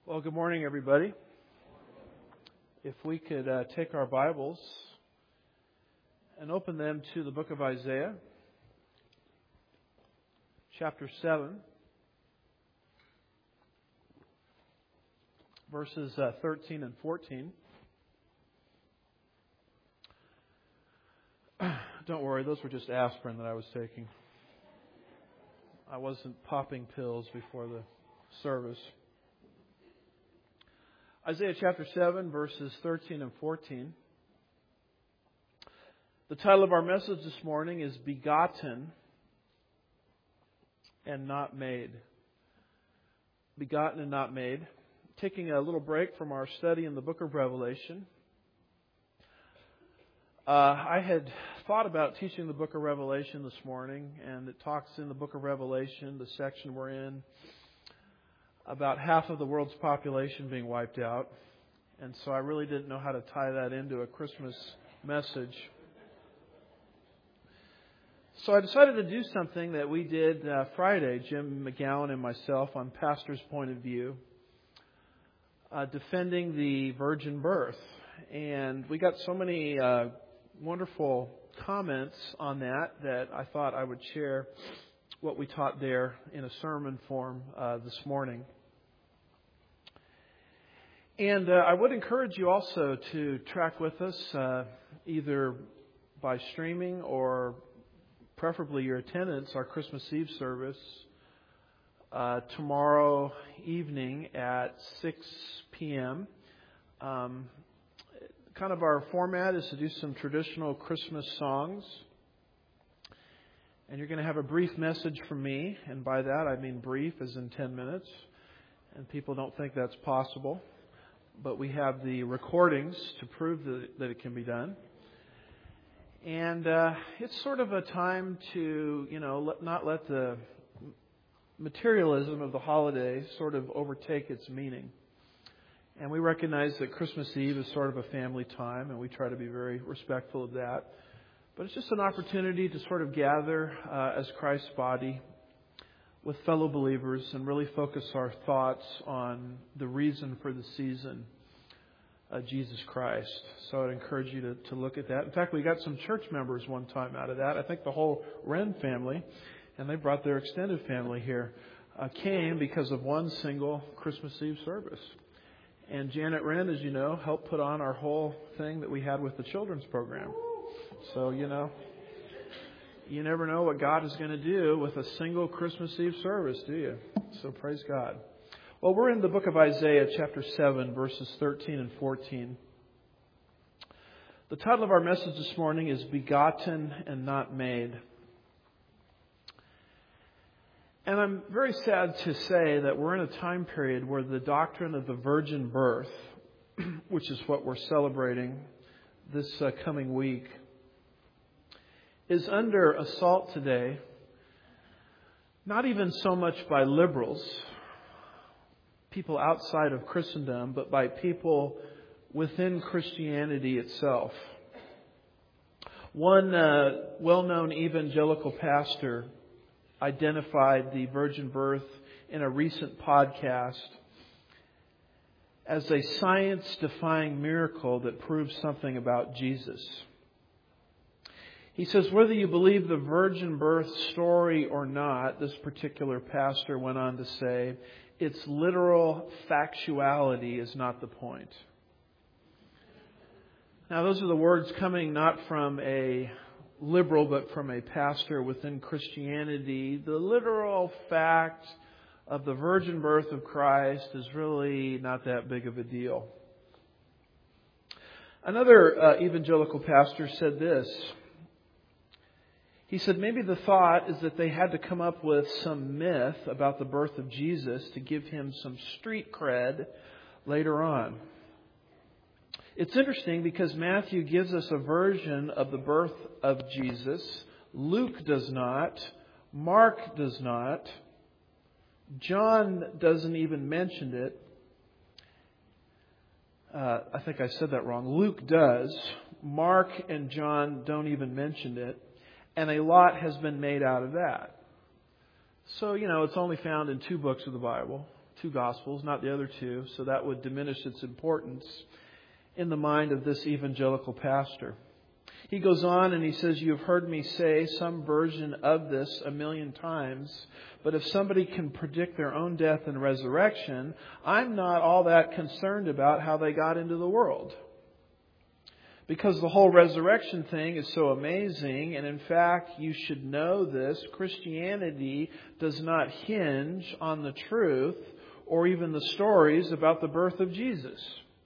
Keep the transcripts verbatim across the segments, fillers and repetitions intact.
Well, good morning, everybody. If we could uh, take our Bibles and open them to the book of Isaiah, chapter seven, verses uh, thirteen and fourteen. Don't worry, those were just aspirin that I was taking. I wasn't popping pills before the service. Isaiah chapter seven, verses thirteen and fourteen. The title of our message this morning is Begotten and Not Made. Begotten and Not Made. Taking a little break from our study in the book of Revelation. Uh, I had thought about teaching the book of Revelation this morning, and it talks in the book of Revelation, the section we're in, about half of the world's population being wiped out. And so I really didn't know how to tie that into a Christmas message. So I decided to do something that we did uh, Friday, Jim McGowan and myself, on Pastor's Point of View, uh, defending the virgin birth. And we got so many uh, wonderful comments on that that I thought I would share what we taught there in a sermon form uh, this morning. And uh, I would encourage you also to track with us uh, either by streaming or preferably your attendance, our Christmas Eve service uh, tomorrow evening at six p.m. Um, kind of our format is to do some traditional Christmas songs. And you're going to have a brief message from me. And by that, I mean brief as in ten minutes. And people don't think that's possible. But we have the recordings to prove that, that it can be done. And uh, it's sort of a time to, you know, let, not let the materialism of the holiday sort of overtake its meaning. And we recognize that Christmas Eve is sort of a family time, and we try to be very respectful of that. But it's just an opportunity to sort of gather uh, as Christ's body with fellow believers and really focus our thoughts on the reason for the season, uh, Jesus Christ. So I'd encourage you to, to look at that. In fact, we got some church members one time out of that. I think the whole Wren family, and they brought their extended family here, uh, came because of one single Christmas Eve service. And Janet Wren, as you know, helped put on our whole thing that we had with the children's program. So, you know, you never know what God is going to do with a single Christmas Eve service, do you? So praise God. Well, we're in the book of Isaiah, chapter seven, verses thirteen and fourteen. The title of our message this morning is Begotten and Not Made. And I'm very sad to say that we're in a time period where the doctrine of the virgin birth, which is what we're celebrating this uh, coming week, is under assault today, not even so much by liberals, people outside of Christendom, but by people within Christianity itself. One uh, well-known evangelical pastor identified the virgin birth in a recent podcast as a science-defying miracle that proves something about Jesus. He says, whether you believe the virgin birth story or not, this particular pastor went on to say, its literal factuality is not the point. Now, those are the words coming not from a liberal, but from a pastor within Christianity. The literal fact of the virgin birth of Christ is really not that big of a deal. Another uh, evangelical pastor said this. He said maybe the thought is that they had to come up with some myth about the birth of Jesus to give him some street cred later on. It's interesting because Matthew gives us a version of the birth of Jesus. Luke does not. Mark does not. John doesn't even mention it. Uh, I think I said that wrong. Luke does. Mark and John don't even mention it. And a lot has been made out of that. So, you know, it's only found in two books of the Bible. two Gospels, not the other two, so that would diminish its importance in the mind of this evangelical pastor. He goes on and he says, "You have heard me say some version of this a million times, but if somebody can predict their own death and resurrection, I'm not all that concerned about how they got into the world. Because the whole resurrection thing is so amazing, and in fact, you should know this, Christianity does not hinge on the truth or even the stories about the birth of Jesus.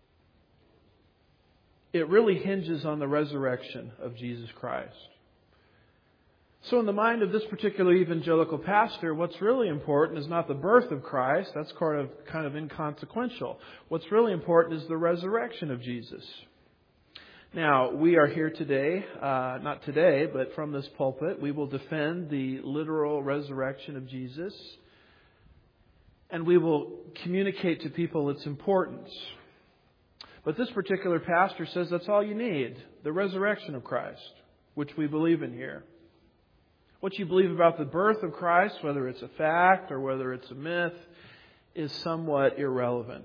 It really hinges on the resurrection of Jesus Christ." So in the mind of this particular evangelical pastor, what's really important is not the birth of Christ. That's kind of, kind of inconsequential. What's really important is the resurrection of Jesus. Now, we are here today, uh, not today, but from this pulpit, we will defend the literal resurrection of Jesus. And we will communicate to people its importance. But this particular pastor says that's all you need, the resurrection of Christ, which we believe in here. What you believe about the birth of Christ, whether it's a fact or whether it's a myth, is somewhat irrelevant.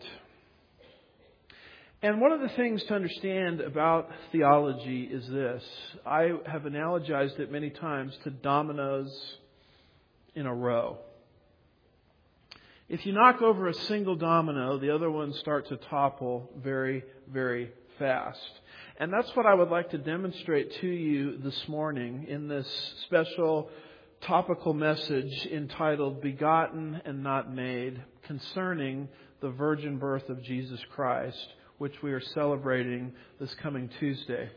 And one of the things to understand about theology is this. I have analogized it many times to dominoes in a row. If you knock over a single domino, the other ones start to topple very, very fast. And that's what I would like to demonstrate to you this morning in this special topical message entitled "Begotten and Not Made," concerning the virgin birth of Jesus Christ, which we are celebrating this coming Tuesday.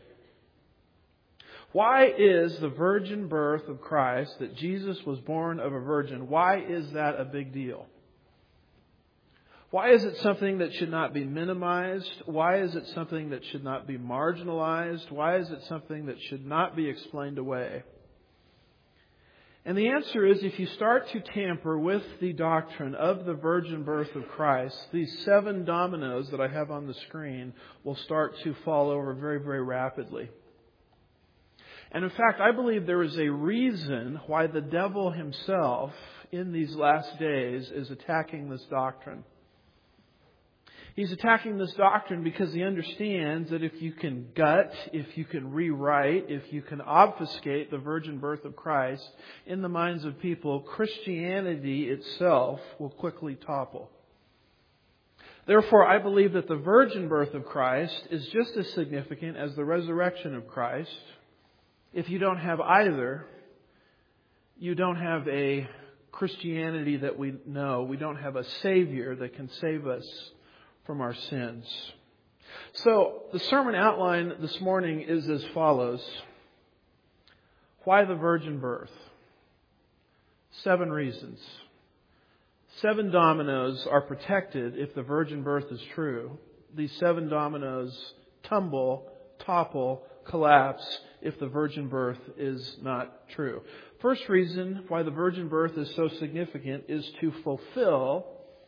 Why is the virgin birth of Christ, that Jesus was born of a virgin, why is that a big deal? Why is it something that should not be minimized? Why is it something that should not be marginalized? Why is it something that should not be explained away? And the answer is, if you start to tamper with the doctrine of the virgin birth of Christ, these seven dominoes that I have on the screen will start to fall over very, very rapidly. And in fact, I believe there is a reason why the devil himself in these last days is attacking this doctrine. He's attacking this doctrine because he understands that if you can gut, if you can rewrite, if you can obfuscate the virgin birth of Christ in the minds of people, Christianity itself will quickly topple. Therefore, I believe that the virgin birth of Christ is just as significant as the resurrection of Christ. If you don't have either, you don't have a Christianity that we know. We don't have a Savior that can save us from our sins. So the sermon outline this morning is as follows. Why the virgin birth? Seven reasons. Seven dominoes are protected if the virgin birth is true. These seven dominoes tumble, topple, collapse if the virgin birth is not true. First reason why the virgin birth is so significant is to fulfill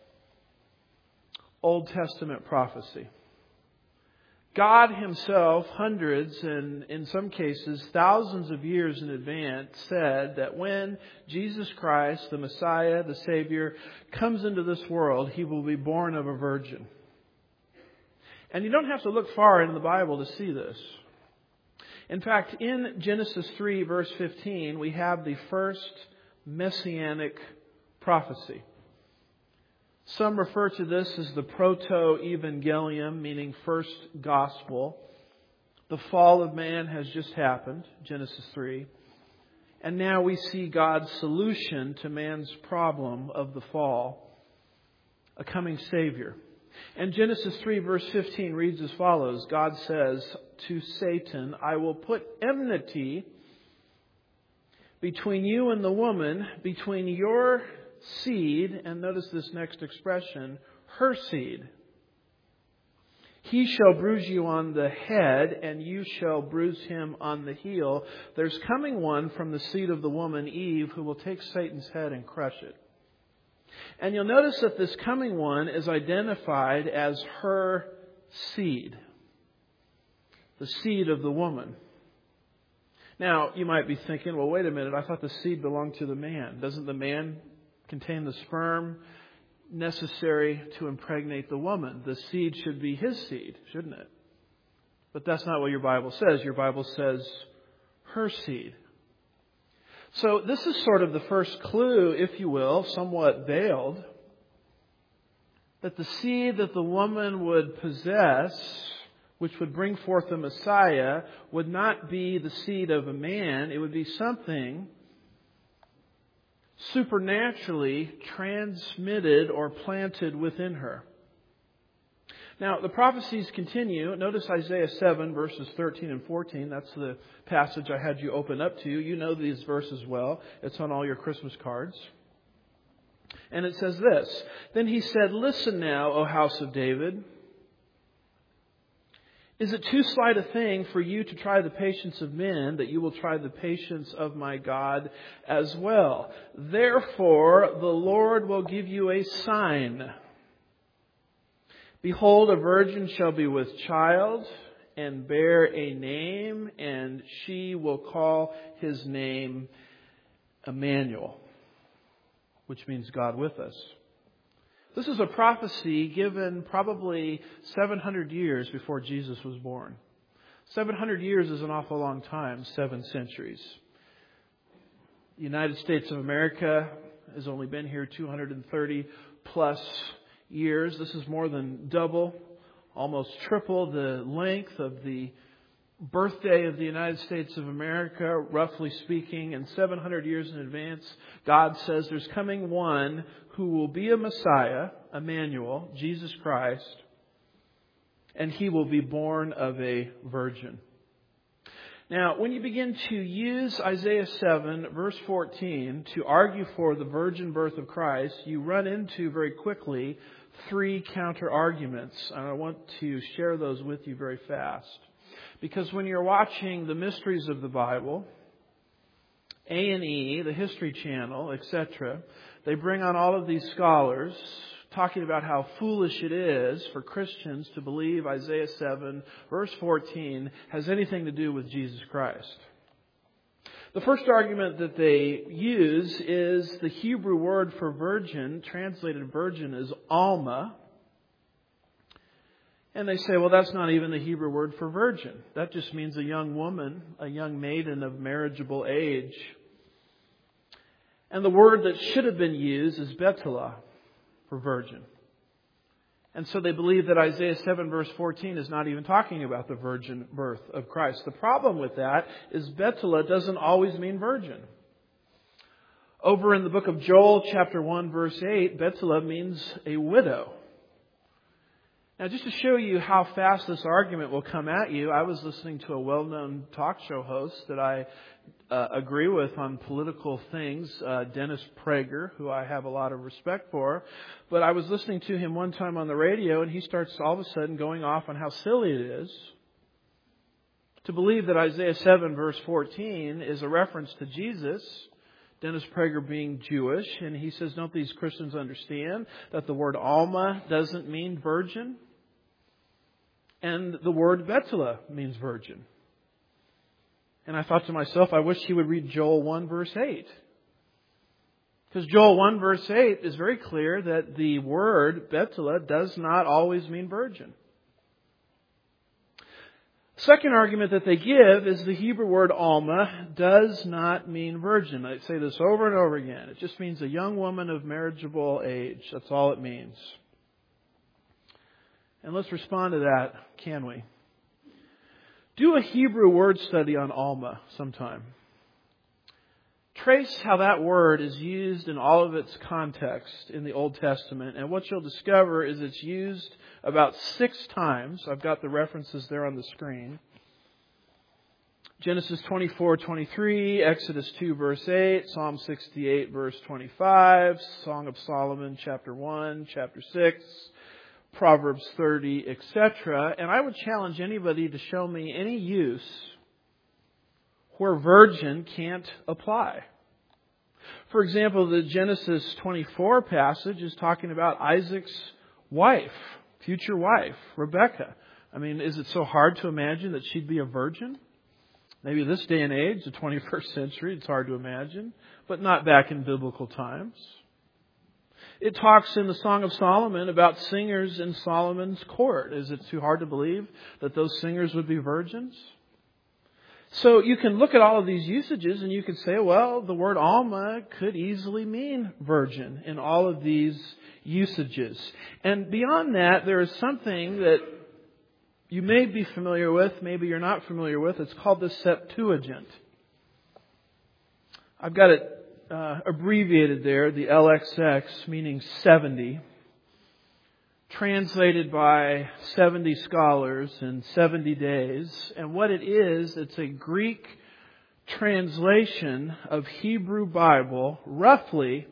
Old Testament prophecy. God Himself, hundreds and in some cases thousands of years in advance, said that when Jesus Christ, the Messiah, the Savior, comes into this world, He will be born of a virgin. And you don't have to look far in the Bible to see this. In fact, in Genesis three, verse fifteen, we have the first messianic prophecy. Some refer to this as the proto-evangelium, meaning first gospel. The fall of man has just happened, Genesis three. And now we see God's solution to man's problem of the fall, a coming Savior. And Genesis three, verse fifteen reads as follows. God says to Satan, "I will put enmity between you and the woman, between your seed," and notice this next expression, her seed. "He shall bruise you on the head, and you shall bruise him on the heel. There's coming one from the seed of the woman, Eve, who will take Satan's head and crush it." And you'll notice that this coming one is identified as her seed. The seed of the woman. Now, you might be thinking, well, wait a minute, I thought the seed belonged to the man. Doesn't the man contain the sperm? necessary to impregnate the woman. The seed should be his seed, shouldn't it? But that's not what your Bible says. Your Bible says her seed. So this is sort of the first clue, if you will, somewhat veiled, that the seed that the woman would possess, which would bring forth the Messiah, would not be the seed of a man. It would be something supernaturally transmitted or planted within her. Now, the prophecies continue. Notice Isaiah seven, verses thirteen and fourteen. That's the passage I had you open up to. You know these verses well. It's on all your Christmas cards. And it says this, "Then he said, 'Listen now, O house of David. Is it too slight a thing for you to try the patience of men, that you will try the patience of my God as well? Therefore, the Lord will give you a sign. Behold, a virgin shall be with child and bear a name, and she will call his name Emmanuel,'" which means God with us. This is a prophecy given probably seven hundred years before Jesus was born. seven hundred years is an awful long time, seven centuries. The United States of America has only been here two hundred thirty plus years. This is more than double, almost triple the length of the birthday of the United States of America, roughly speaking. And seven hundred years in advance, God says there's coming one who will be a Messiah, Emmanuel, Jesus Christ, and he will be born of a virgin. Now, when you begin to use Isaiah seven, verse fourteen, to argue for the virgin birth of Christ, you run into very quickly three counter-arguments. And I want to share those with you very fast. Because when you're watching the Mysteries of the Bible, A and E, the History Channel, et cetera, they bring on all of these scholars talking about how foolish it is for Christians to believe Isaiah seven, verse fourteen, has anything to do with Jesus Christ. The first argument that they use is the Hebrew word for virgin, translated virgin, is Alma. And they say, well, that's not even the Hebrew word for virgin. That just means a young woman, a young maiden of marriageable age. And the word that should have been used is Betula for virgin. And so they believe that Isaiah seven verse fourteen is not even talking about the virgin birth of Christ. The problem with that is Betula doesn't always mean virgin. Over in the book of Joel, chapter one, verse eight, Betula means a widow. Now, just to show you how fast this argument will come at you, I was listening to a well-known talk show host that I uh, agree with on political things, uh, Dennis Prager, who I have a lot of respect for. But I was listening to him one time on the radio, and he starts all of a sudden going off on how silly it is to believe that Isaiah seven, verse fourteen, is a reference to Jesus. Dennis Prager being Jewish, and he says, don't these Christians understand that the word Alma doesn't mean virgin? And the word Betula means virgin. And I thought to myself, I wish he would read Joel one, verse eight. Because Joel one, verse eight is very clear that the word Betula does not always mean virgin. Second argument that they give is the Hebrew word Alma does not mean virgin. I say this over and over again. It just means a young woman of marriageable age. That's all it means. And let's respond to that, can we? Do a Hebrew word study on Alma sometime. Trace how that word is used in all of its context in the Old Testament. And what you'll discover is it's used about six times. I've got the references there on the screen. Genesis twenty-four twenty-three, Exodus two, verse eight, Psalm sixty-eight, verse twenty-five, Song of Solomon, chapter one, chapter six, Proverbs thirty, et cetera. And I would challenge anybody to show me any use where virgin can't apply. For example, the Genesis twenty-four passage is talking about Isaac's wife, future wife, Rebekah. I mean, is it so hard to imagine that she'd be a virgin? Maybe this day and age, the twenty-first century, it's hard to imagine, but not back in biblical times. It talks in the Song of Solomon about singers in Solomon's court. Is it too hard to believe that those singers would be virgins? So you can look at all of these usages and you could say, well, the word Alma could easily mean virgin in all of these usages. And beyond that, there is something that you may be familiar with, maybe you're not familiar with. It's called the Septuagint. I've got it uh, abbreviated there, the L X X, meaning seventy. Translated by seventy scholars in seventy days. And what it is, it's a Greek translation of Hebrew Bible roughly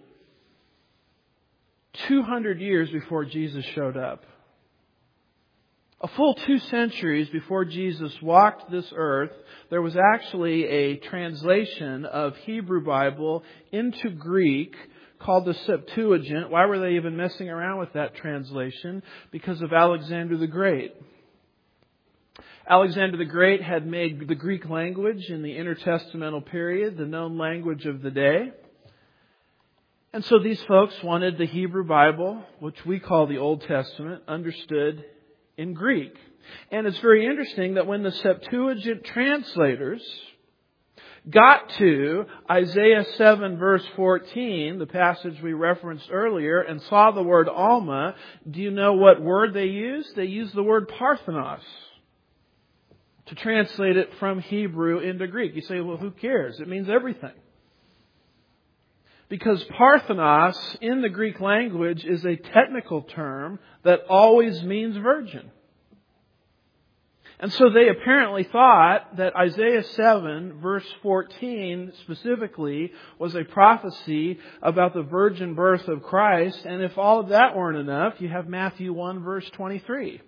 two hundred years before Jesus showed up. A full two centuries before Jesus walked this earth, there was actually a translation of Hebrew Bible into Greek called the Septuagint. Why were they even messing around with that translation? Because of Alexander the Great. Alexander the Great had made the Greek language in the intertestamental period the known language of the day. And so these folks wanted the Hebrew Bible, which we call the Old Testament, understood in Greek. And it's very interesting that when the Septuagint translators got to Isaiah seven verse fourteen, the passage we referenced earlier, and saw the word Alma, do you know what word they used? They used the word Parthenos to translate it from Hebrew into Greek. You say, well, who cares? It means everything. Because Parthenos in the Greek language is a technical term that always means virgin. And so they apparently thought that Isaiah seven verse fourteen specifically was a prophecy about the virgin birth of Christ. And if all of that weren't enough, you have Matthew one verse twenty-three.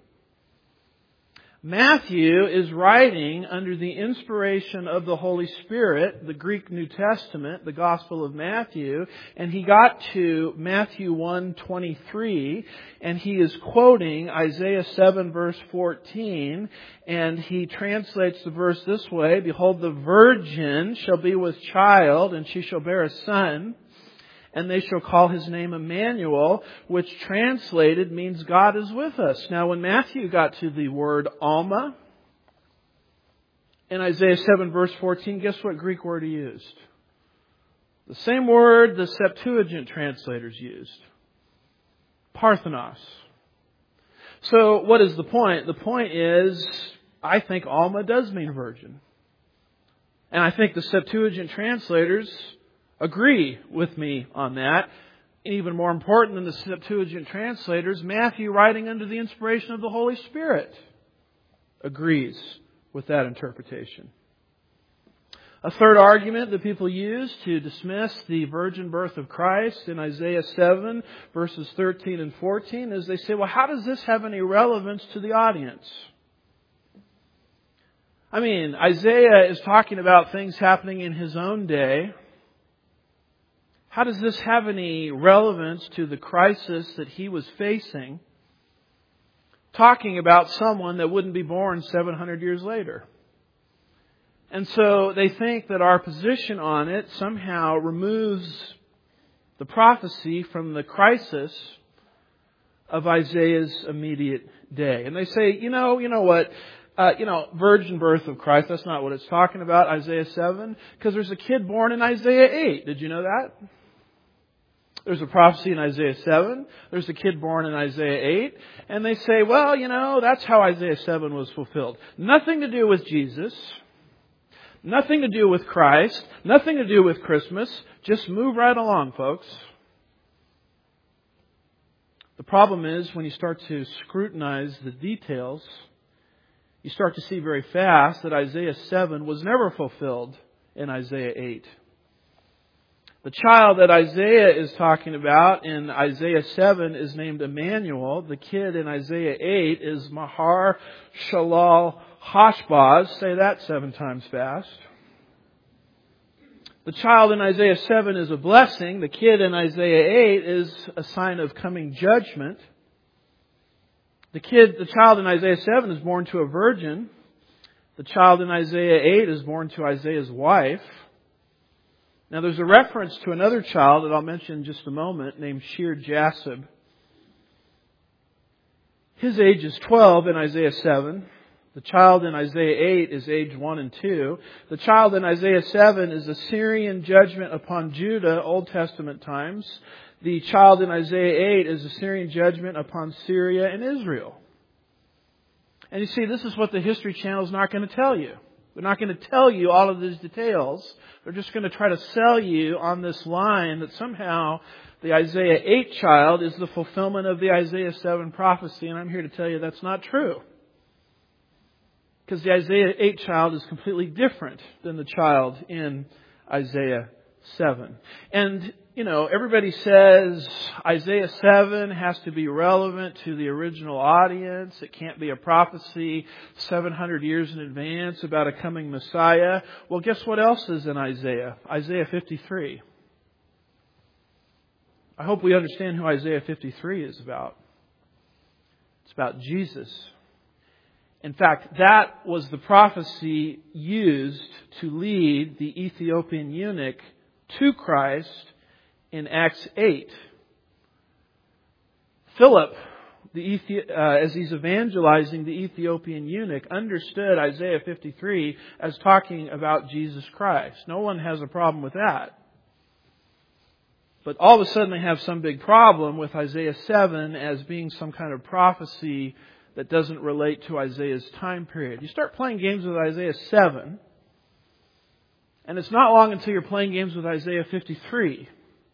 Matthew is writing under the inspiration of the Holy Spirit, the Greek New Testament, the Gospel of Matthew, and he got to Matthew one twenty-three, and he is quoting Isaiah seven verse fourteen, and he translates the verse this way, "Behold, the virgin shall be with child, and she shall bear a son, and they shall call his name Emmanuel," which translated means God is with us. Now, when Matthew got to the word Alma in Isaiah seven verse fourteen, guess what Greek word he used? The same word the Septuagint translators used. Parthenos. So, what is the point? The point is, I think Alma does mean virgin. And I think the Septuagint translators agree with me on that. And even more important than the Septuagint translators, Matthew, writing under the inspiration of the Holy Spirit, agrees with that interpretation. A third argument that people use to dismiss the virgin birth of Christ in Isaiah seven verses thirteen and fourteen is they say, well, how does this have any relevance to the audience? I mean, Isaiah is talking about things happening in his own day. How does this have any relevance to the crisis that he was facing, talking about someone that wouldn't be born seven hundred years later? And so they think that our position on it somehow removes the prophecy from the crisis of Isaiah's immediate day. And they say, you know, you know what? Uh, you know, virgin birth of Christ, that's not what it's talking about, Isaiah seven, because there's a kid born in Isaiah eight. Did you know that? There's a prophecy in Isaiah seven. There's a kid born in Isaiah eight. And they say, well, you know, that's how Isaiah seven was fulfilled. Nothing to do with Jesus. Nothing to do with Christ. Nothing to do with Christmas. Just move right along, folks. The problem is when you start to scrutinize the details, you start to see very fast that Isaiah seven was never fulfilled in Isaiah eight. The child that Isaiah is talking about in Isaiah seven is named Emmanuel. The kid in Isaiah eight is Mahar Shalal Hashbaz. Say that seven times fast. The child in Isaiah seven is a blessing. The kid in Isaiah eight is a sign of coming judgment. The kid, the child in Isaiah seven is born to a virgin. The child in Isaiah eight is born to Isaiah's wife. Now there's a reference to another child that I'll mention in just a moment named Shear-Jashub. His age is twelve in Isaiah seven. The child in Isaiah eight is age one and two. The child in Isaiah seven is Assyrian judgment upon Judah, Old Testament times. The child in Isaiah eight is Assyrian judgment upon Syria and Israel. And you see, this is what the History Channel is not going to tell you. They're not going to tell you all of these details. They're just going to try to sell you on this line that somehow the Isaiah eight child is the fulfillment of the Isaiah seven prophecy. And I'm here to tell you that's not true. Because the Isaiah eight child is completely different than the child in Isaiah seven. And, you know, everybody says Isaiah seven has to be relevant to the original audience. It can't be a prophecy seven hundred years in advance about a coming Messiah. Well, guess what else is in Isaiah? Isaiah fifty-three. I hope we understand who Isaiah fifty-three is about. It's about Jesus. In fact, that was the prophecy used to lead the Ethiopian eunuch to Christ in Acts eight. Philip, the Ethi- uh, as he's evangelizing the Ethiopian eunuch, understood Isaiah fifty-three as talking about Jesus Christ. No one has a problem with that. But all of a sudden they have some big problem with Isaiah seven as being some kind of prophecy that doesn't relate to Isaiah's time period. You start playing games with Isaiah seven, and it's not long until you're playing games with Isaiah fifty-three.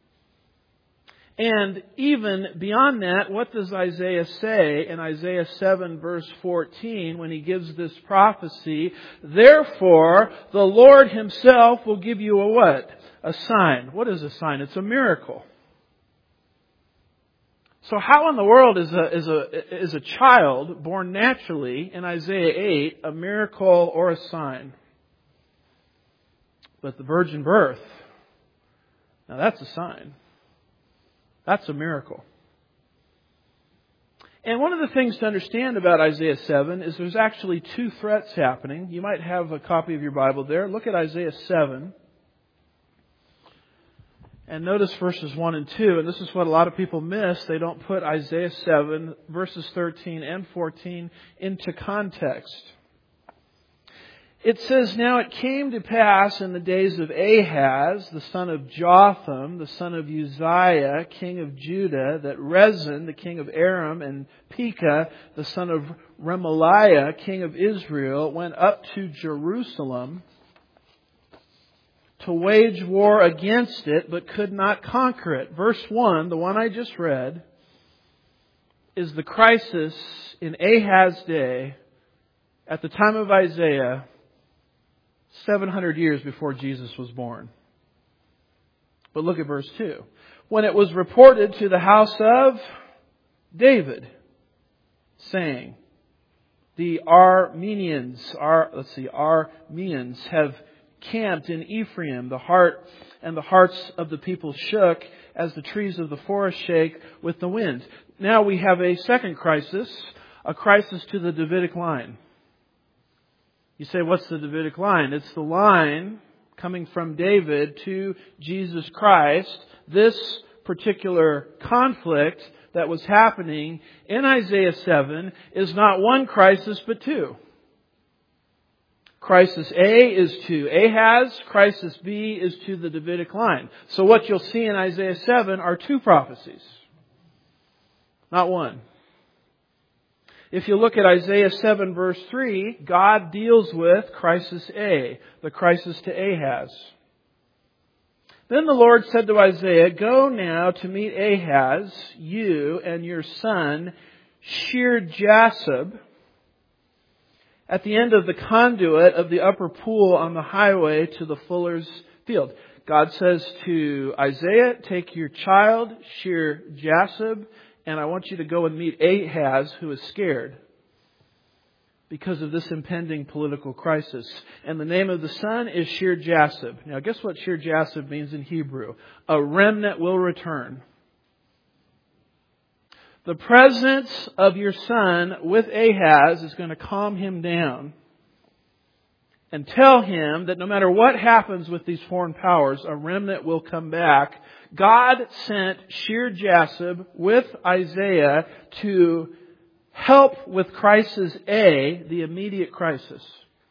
And even beyond that, what does Isaiah say in Isaiah seven verse fourteen when he gives this prophecy? Therefore, the Lord Himself will give you a what? A sign. What is a sign? It's a miracle. So how in the world is a, is a, is a child born naturally in Isaiah eight a miracle or a sign? But the virgin birth, now that's a sign. That's a miracle. And one of the things to understand about Isaiah seven is there's actually two threats happening. You might have a copy of your Bible there. Look at Isaiah seven. And notice verses one and two, and this is what a lot of people miss. They don't put Isaiah seven, verses thirteen and fourteen into context. It says, Now it came to pass in the days of Ahaz, the son of Jotham, the son of Uzziah, king of Judah, that Rezin, the king of Aram, and Pekah, the son of Remaliah, king of Israel, went up to Jerusalem to wage war against it, but could not conquer it. Verse one, the one I just read, is the crisis in Ahaz's day at the time of Isaiah, seven hundred years before Jesus was born. But look at verse two. When it was reported to the house of David, saying, the Armenians, are, let's see, Arameans have camped in Ephraim, the heart and the hearts of the people shook as the trees of the forest shake with the wind. Now we have a second crisis, a crisis to the Davidic line. You say, what's the Davidic line? It's the line coming from David to Jesus Christ. This particular conflict that was happening in Isaiah seven is not one crisis, but two. Crisis A is to Ahaz. Crisis B is to the Davidic line. So what you'll see in Isaiah seven are two prophecies, not one. If you look at Isaiah seven verse three, God deals with crisis A, the crisis to Ahaz. Then the Lord said to Isaiah, Go now to meet Ahaz, you and your son, Shear-Jashub, at the end of the conduit of the upper pool on the highway to the fuller's field. God says to Isaiah, take your child, Shear-Jashub, and I want you to go and meet Ahaz, who is scared because of this impending political crisis. And the name of the son is Shear-Jashub. Now guess what Shear-Jashub means in Hebrew? A remnant will return. The presence of your son with Ahaz is going to calm him down. and tell him that no matter what happens with these foreign powers, a remnant will come back. God sent Shir-Jashub with Isaiah to help with crisis A, the immediate crisis.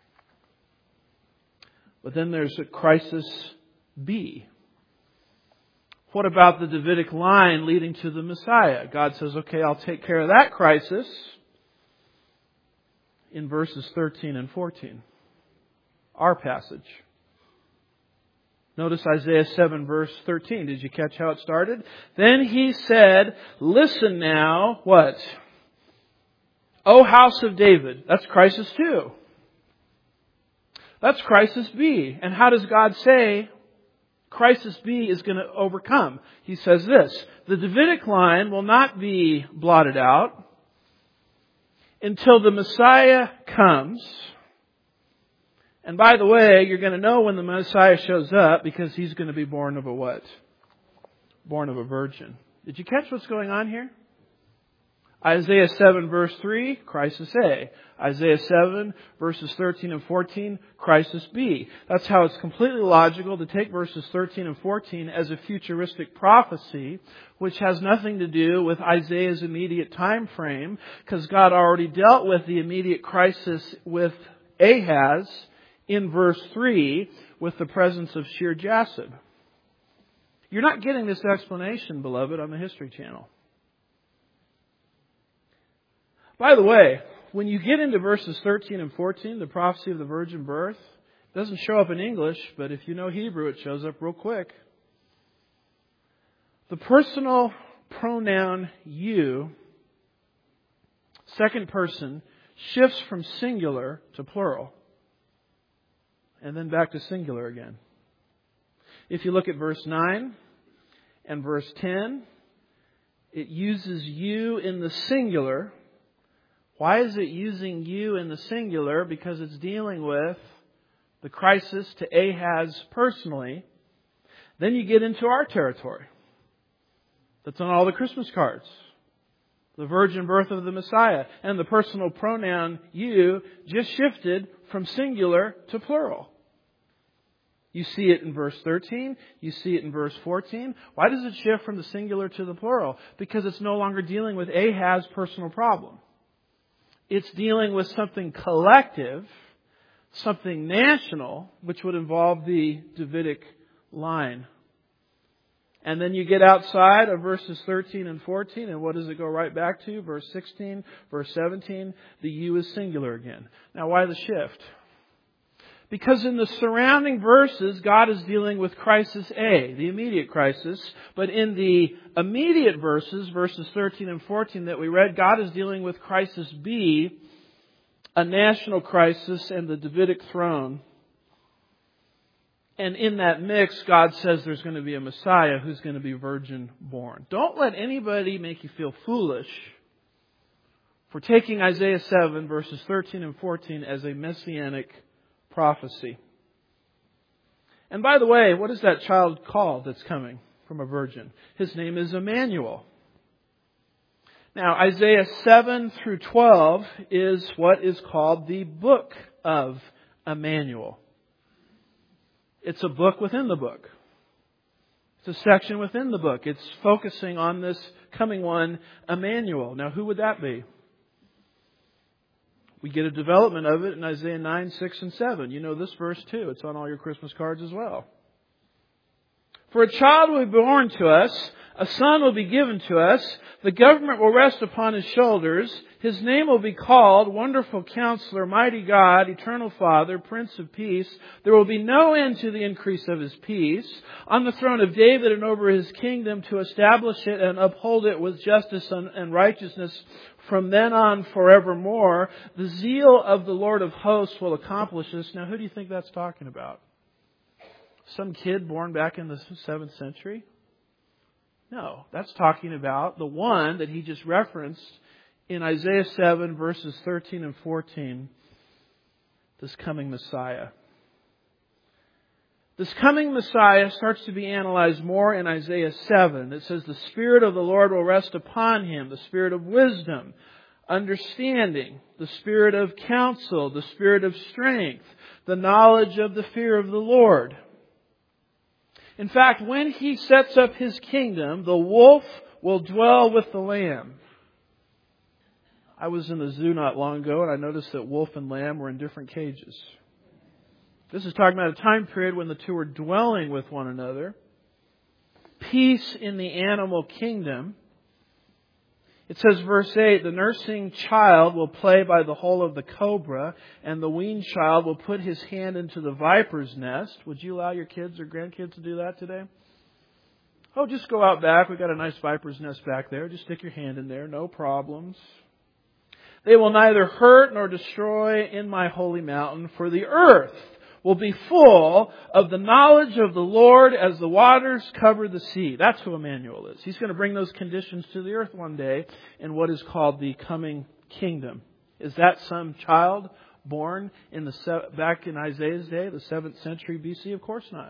But then there's a crisis B. What about the Davidic line leading to the Messiah? God says, okay, I'll take care of that crisis in verses thirteen and fourteen. Our passage. Notice Isaiah seven verse thirteen. Did you catch how it started? Then he said, listen now, what? O house of David. That's crisis two. That's crisis B. And how does God say crisis B is going to overcome? He says this, the Davidic line will not be blotted out until the Messiah comes. And by the way, you're going to know when the Messiah shows up because he's going to be born of a what? Born of a virgin. Did you catch what's going on here? Isaiah seven verse three, crisis A. Isaiah seven verses thirteen and fourteen, crisis B. That's how it's completely logical to take verses thirteen and fourteen as a futuristic prophecy, which has nothing to do with Isaiah's immediate time frame, because God already dealt with the immediate crisis with Ahaz in verse three with the presence of Shir-Jashub. You're not getting this explanation, beloved, on the History Channel. By the way, when you get into verses thirteen and fourteen, the prophecy of the virgin birth, it doesn't show up in English, but if you know Hebrew, it shows up real quick. The personal pronoun you, second person, shifts from singular to plural, and then back to singular again. If you look at verse nine and verse ten, it uses you in the singular. Why is it using you in the singular? Because it's dealing with the crisis to Ahaz personally. Then you get into our territory. That's on all the Christmas cards. The virgin birth of the Messiah. And the personal pronoun you just shifted from singular to plural. You see it in verse thirteen. You see it in verse fourteen. Why does it shift from the singular to the plural? Because it's no longer dealing with Ahaz's personal problem. It's dealing with something collective, something national, which would involve the Davidic line. And then you get outside of verses thirteen and fourteen, and what does it go right back to? Verse sixteen, verse seventeen, the you is singular again. Now, why the shift? Because in the surrounding verses, God is dealing with crisis A, the immediate crisis. But in the immediate verses, verses thirteen and fourteen that we read, God is dealing with crisis B, a national crisis and the Davidic throne. And in that mix, God says there's going to be a Messiah who's going to be virgin born. Don't let anybody make you feel foolish for taking Isaiah seven, verses thirteen and fourteen as a messianic prophecy. And by the way, what is that child called that's coming from a virgin? His name is Emmanuel. Now, Isaiah seven through twelve is what is called the book of Emmanuel. It's a book within the book. It's a section within the book. It's focusing on this coming one, Emmanuel. Now, who would that be? We get a development of it in Isaiah nine, six, and seven. You know this verse too. It's on all your Christmas cards as well. For a child will be born to us, a son will be given to us, the government will rest upon his shoulders, his name will be called Wonderful Counselor, Mighty God, Eternal Father, Prince of Peace. There will be no end to the increase of his peace. On the throne of David and over his kingdom, to establish it and uphold it with justice and righteousness from then on forevermore. The zeal of the Lord of hosts will accomplish this. Now, who do you think that's talking about? Some kid born back in the seventh century? No, that's talking about the one that he just referenced in Isaiah seven, verses thirteen and fourteen, this coming Messiah. This coming Messiah starts to be analyzed more in Isaiah seven. It says, the Spirit of the Lord will rest upon him, the Spirit of wisdom, understanding, the spirit of counsel, the spirit of strength, the knowledge of the fear of the Lord. In fact, when He sets up His kingdom, the wolf will dwell with the lamb. I was in the zoo not long ago and I noticed that wolf and lamb were in different cages. This is talking about a time period when the two were dwelling with one another. Peace in the animal kingdom. It says, verse eight, the nursing child will play by the hole of the cobra, and the weaned child will put his hand into the viper's nest. Would you allow your kids or grandkids to do that today? Oh, just go out back. We've got a nice viper's nest back there. Just stick your hand in there. No problems. They will neither hurt nor destroy in my holy mountain, for the earth will be full of the knowledge of the Lord as the waters cover the sea. That's who Emmanuel is. He's going to bring those conditions to the earth one day in what is called the coming kingdom. Is that some child born in the back in Isaiah's day, the seventh century B C? Of course not.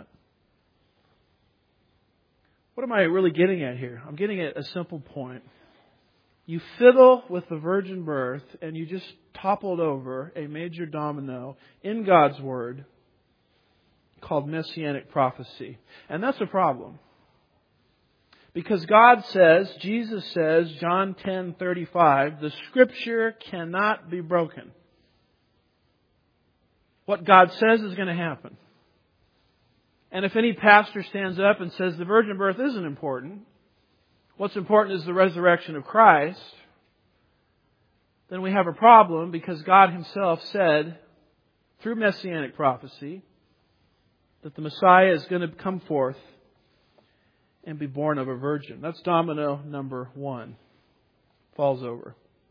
What am I really getting at here? I'm getting at a simple point. You fiddle with the virgin birth and you just toppled over a major domino in God's Word called messianic prophecy. And that's a problem. Because God says, Jesus says, John ten thirty-five, the Scripture cannot be broken. What God says is going to happen. And if any pastor stands up and says the virgin birth isn't important, what's important is the resurrection of Christ, then we have a problem, because God Himself said through messianic prophecy that the Messiah is going to come forth and be born of a virgin. That's domino number one. Falls over.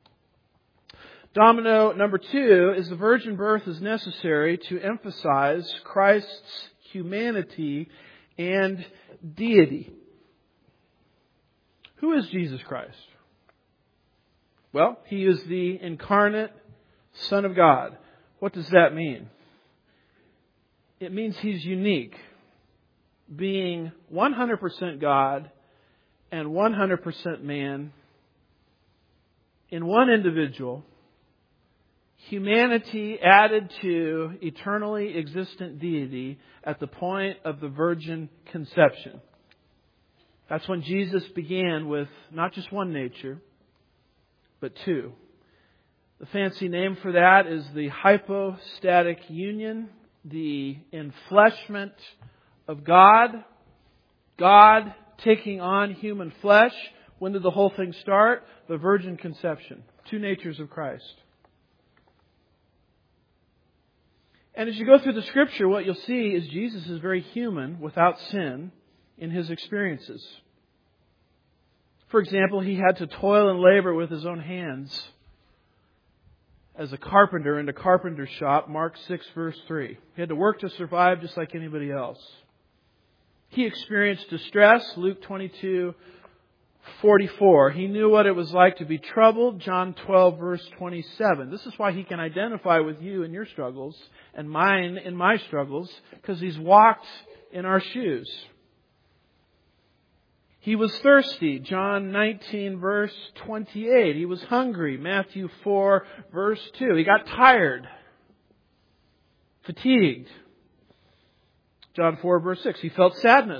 Domino number two is the virgin birth is necessary to emphasize Christ's humanity and deity. Who is Jesus Christ? Well, He is the incarnate Son of God. What does that mean? It means He's unique, being one hundred percent God and one hundred percent man in one individual, humanity added to eternally existent deity at the point of the virgin conception. That's when Jesus began with not just one nature, but two. The fancy name for that is the hypostatic union, the enfleshment of God. God taking on human flesh. When did the whole thing start? The virgin conception. Two natures of Christ. And as you go through the Scripture, what you'll see is Jesus is very human, without sin, in His experiences. For example, He had to toil and labor with His own hands as a carpenter in a carpenter's shop, Mark six verse three. He had to work to survive just like anybody else. He experienced distress, Luke twenty-two forty-four. He knew what it was like to be troubled, John twelve verse twenty-seven. This is why He can identify with you in your struggles and mine in my struggles, because He's walked in our shoes. He was thirsty, John nineteen verse twenty-eight. He was hungry, Matthew four verse two. He got tired, fatigued, John four verse six. He felt sadness,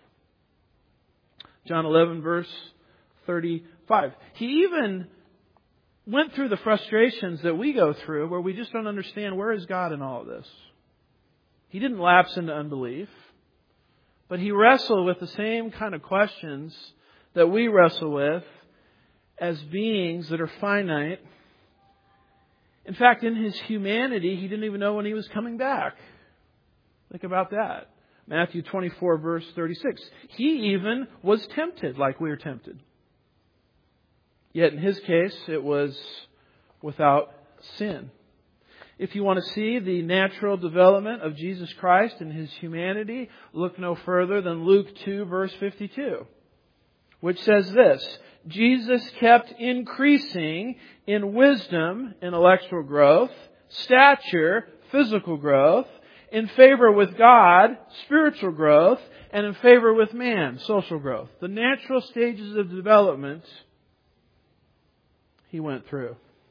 John eleven verse thirty-five. He even went through the frustrations that we go through, where we just don't understand, where is God in all of this? He didn't lapse into unbelief. But He wrestled with the same kind of questions that we wrestle with as beings that are finite. In fact, in His humanity, He didn't even know when He was coming back. Think about that. Matthew twenty-four verse thirty-six. He even was tempted like we are tempted. Yet in His case, it was without sin. If you want to see the natural development of Jesus Christ and His humanity, look no further than Luke two verse fifty-two, which says this: Jesus kept increasing in wisdom, intellectual growth, stature, physical growth, in favor with God, spiritual growth, and in favor with man, social growth. The natural stages of development He went through.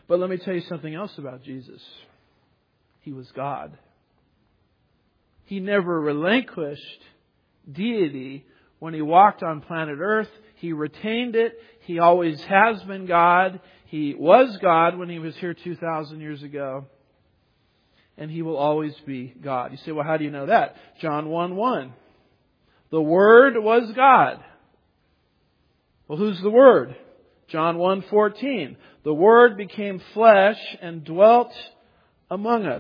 But let me tell you something else about Jesus. He was God. He never relinquished deity when He walked on planet Earth. He retained it. He always has been God. He was God when He was here two thousand years ago. And He will always be God. You say, well, how do you know that? John one one. The Word was God. Well, who's the Word? John one fourteen. The Word became flesh and dwelt among us.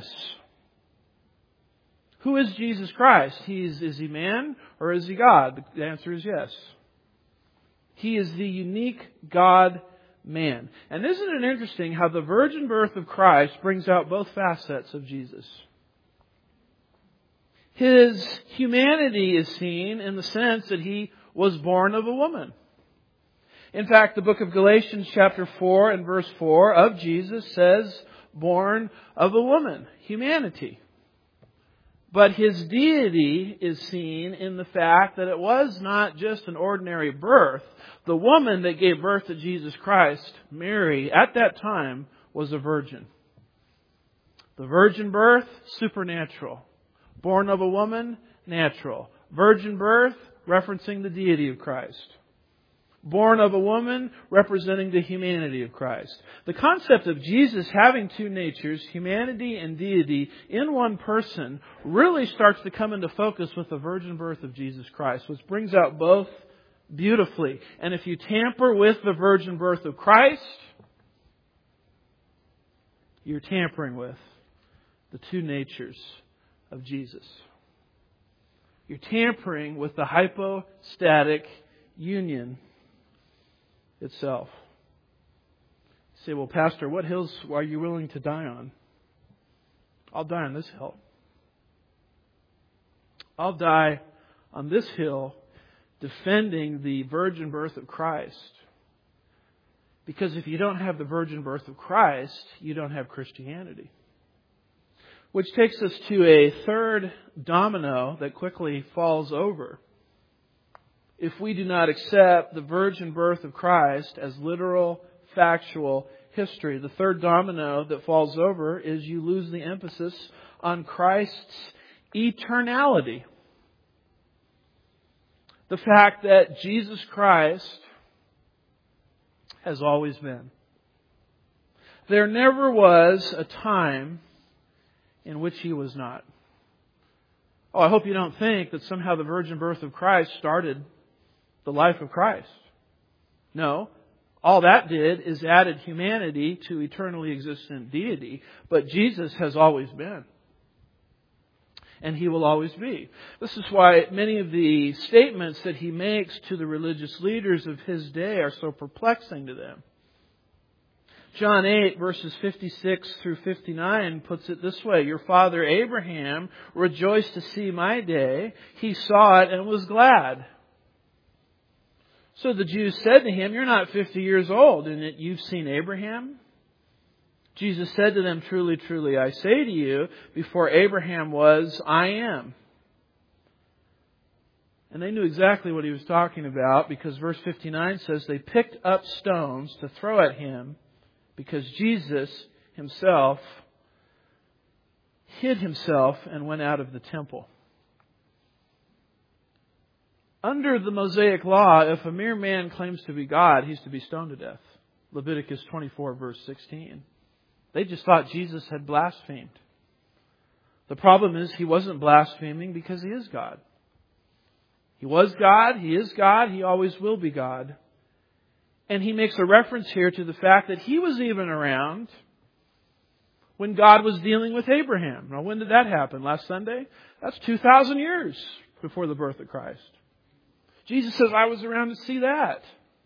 Who is Jesus Christ? He's, is He man or is He God? The answer is yes. He is the unique God-man. And isn't it interesting how the virgin birth of Christ brings out both facets of Jesus? His humanity is seen in the sense that He was born of a woman. In fact, the book of Galatians chapter four and verse four of Jesus says, born of a woman, humanity. But His deity is seen in the fact that it was not just an ordinary birth. The woman that gave birth to Jesus Christ, Mary, at that time was a virgin. The virgin birth, supernatural. Born of a woman, natural. Virgin birth, referencing the deity of Christ. Born of a woman, representing the humanity of Christ. The concept of Jesus having two natures, humanity and deity, in one person, really starts to come into focus with the virgin birth of Jesus Christ, which brings out both beautifully. And if you tamper with the virgin birth of Christ, you're tampering with the two natures of Jesus. You're tampering with the hypostatic union itself. You say, well, Pastor, what hills are you willing to die on? I'll die on this hill. I'll die on this hill defending the virgin birth of Christ. Because if you don't have the virgin birth of Christ, you don't have Christianity. Which takes us to a third domino that quickly falls over. If we do not accept the virgin birth of Christ as literal, factual history, the third domino that falls over is you lose the emphasis on Christ's eternality. The fact that Jesus Christ has always been. There never was a time in which He was not. Oh, I hope you don't think that somehow the virgin birth of Christ started the life of Christ. No. All that did is added humanity to eternally existent deity. But Jesus has always been. And He will always be. This is why many of the statements that He makes to the religious leaders of His day are so perplexing to them. John eight, verses fifty-six through fifty-nine puts it this way. Your father Abraham rejoiced to see my day. He saw it and was glad. So the Jews said to Him, you're not fifty years old, and yet you've seen Abraham? Jesus said to them, truly, truly, I say to you, before Abraham was, I am. And they knew exactly what He was talking about, because verse fifty-nine says they picked up stones to throw at Him, because Jesus Himself hid Himself and went out of the temple. Under the Mosaic law, if a mere man claims to be God, he's to be stoned to death. Leviticus twenty-four, verse sixteen. They just thought Jesus had blasphemed. The problem is He wasn't blaspheming because He is God. He was God, He is God, He always will be God. And He makes a reference here to the fact that He was even around when God was dealing with Abraham. Now, when did that happen? Last Sunday? That's two thousand years before the birth of Christ. Jesus says, I was around to see that.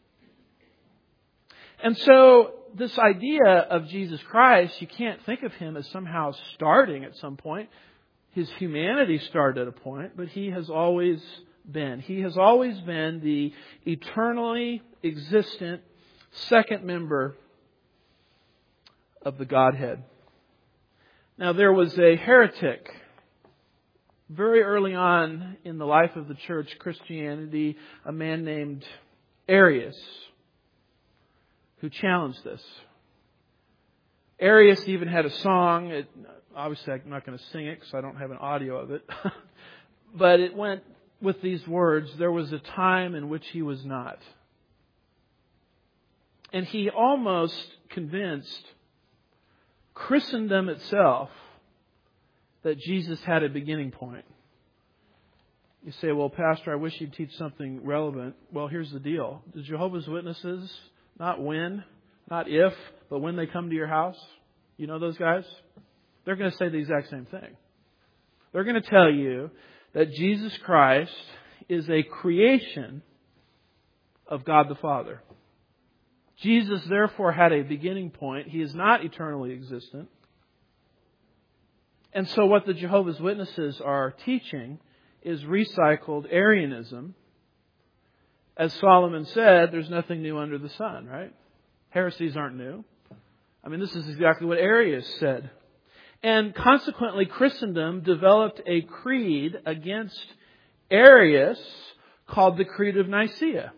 And so, this idea of Jesus Christ, you can't think of Him as somehow starting at some point. His humanity started at a point, but He has always been. He has always been the eternally existent second member of the Godhead. Now, there was a heretic very early on in the life of the church, Christianity, a man named Arius, who challenged this. Arius even had a song. It, obviously, I'm not going to sing it because I don't have an audio of it. But it went with these words, there was a time in which he was not. And he almost convinced Christendom itself that Jesus had a beginning point. You say, well, Pastor, I wish you'd teach something relevant. Well, here's the deal. The Jehovah's Witnesses, not when, not if, but when they come to your house, you know those guys? They're going to say the exact same thing. They're going to tell you that Jesus Christ is a creation of God the Father. Jesus, therefore, had a beginning point. He is not eternally existent. And so what the Jehovah's Witnesses are teaching is recycled Arianism. As Solomon said, there's nothing new under the sun, right? Heresies aren't new. I mean, this is exactly what Arius said. And consequently, Christendom developed a creed against Arius called the Creed of Nicaea.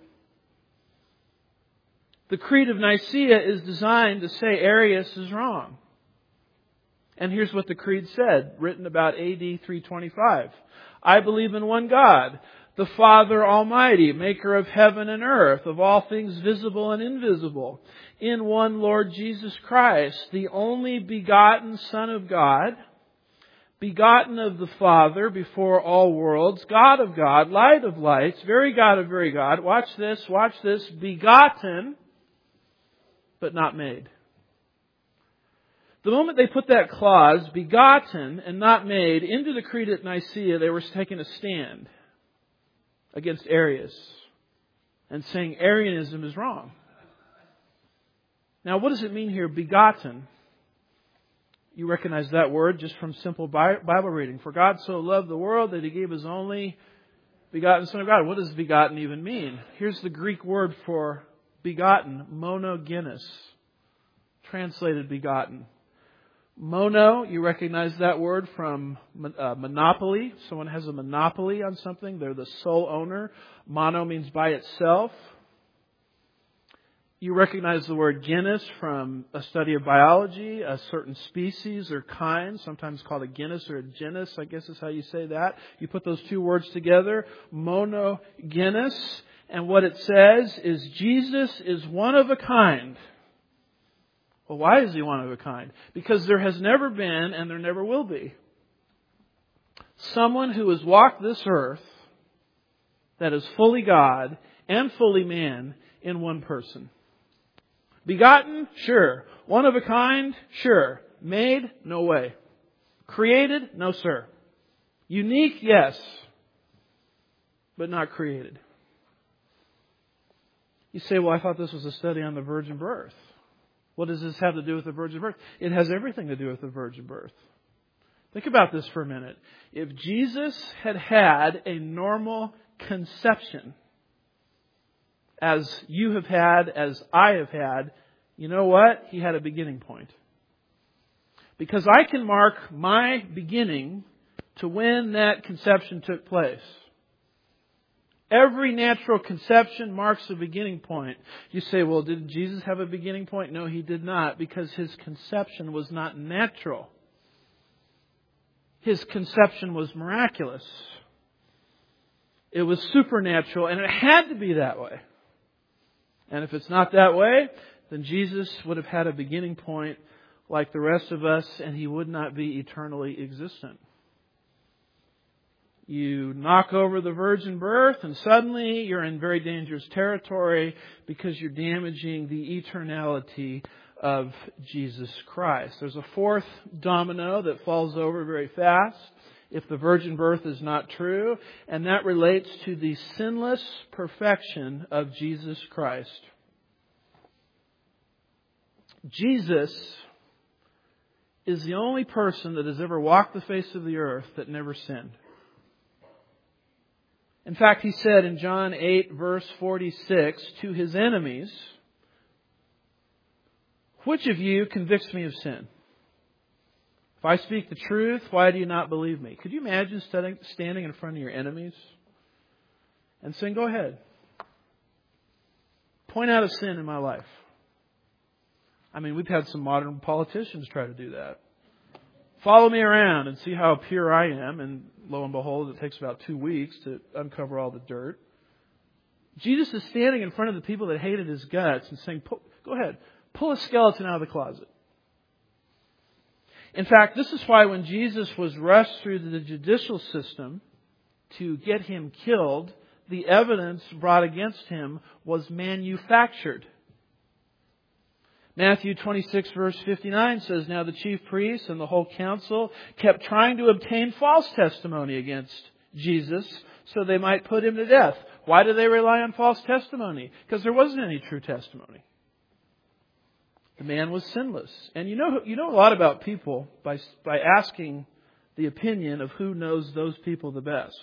The Creed of Nicaea is designed to say Arius is wrong. And here's what the creed said, written about A D three twenty-five. I believe in one God, the Father Almighty, maker of heaven and earth, of all things visible and invisible, in one Lord Jesus Christ, the only begotten Son of God, begotten of the Father before all worlds, God of God, light of lights, very God of very God. Watch this, watch this. Begotten, but not made. The moment they put that clause, begotten and not made, into the Creed at Nicaea, they were taking a stand against Arius and saying Arianism is wrong. Now, what does it mean here, begotten? You recognize that word just from simple Bible reading. For God so loved the world that He gave His only begotten Son of God. What does begotten even mean? Here's the Greek word for begotten, monogenes, translated begotten. Mono, you recognize that word from uh, monopoly. Someone has a monopoly on something. They're the sole owner. Mono means by itself. You recognize the word genus from a study of biology, a certain species or kind, sometimes called a genus or a genus, I guess is how you say that. You put those two words together, monogenes, and what it says is Jesus is one of a kind. Well, why is He one of a kind? Because there has never been and there never will be someone who has walked this earth that is fully God and fully man in one person. Begotten? Sure. One of a kind? Sure. Made? No way. Created? No, sir. Unique? Yes. But not created. You say, well, I thought this was a study on the virgin birth. What does this have to do with the virgin birth? It has everything to do with the virgin birth. Think about this for a minute. If Jesus had had a normal conception, as you have had, as I have had, you know what? He had a beginning point. Because I can mark my beginning to when that conception took place. Every natural conception marks a beginning point. You say, well, did Jesus have a beginning point? No, He did not, because His conception was not natural. His conception was miraculous. It was supernatural, and it had to be that way. And if it's not that way, then Jesus would have had a beginning point like the rest of us, and He would not be eternally existent. You knock over the virgin birth and suddenly you're in very dangerous territory because you're damaging the eternality of Jesus Christ. There's a fourth domino that falls over very fast if the virgin birth is not true, and that relates to the sinless perfection of Jesus Christ. Jesus is the only person that has ever walked the face of the earth that never sinned. In fact, He said in John eight, verse forty-six, to His enemies, which of you convicts me of sin? If I speak the truth, why do you not believe me? Could you imagine standing in front of your enemies and saying, go ahead, point out a sin in my life. I mean, we've had some modern politicians try to do that. Follow me around and see how pure I am. And lo and behold, it takes about two weeks to uncover all the dirt. Jesus is standing in front of the people that hated his guts and saying, go ahead, pull a skeleton out of the closet. In fact, this is why when Jesus was rushed through the judicial system to get him killed, the evidence brought against him was manufactured. Matthew twenty-six verse fifty-nine says, Now the chief priests and the whole council kept trying to obtain false testimony against Jesus so they might put him to death. Why do they rely on false testimony? Because there wasn't any true testimony. The man was sinless. And you know, you know a lot about people by, by asking the opinion of who knows those people the best.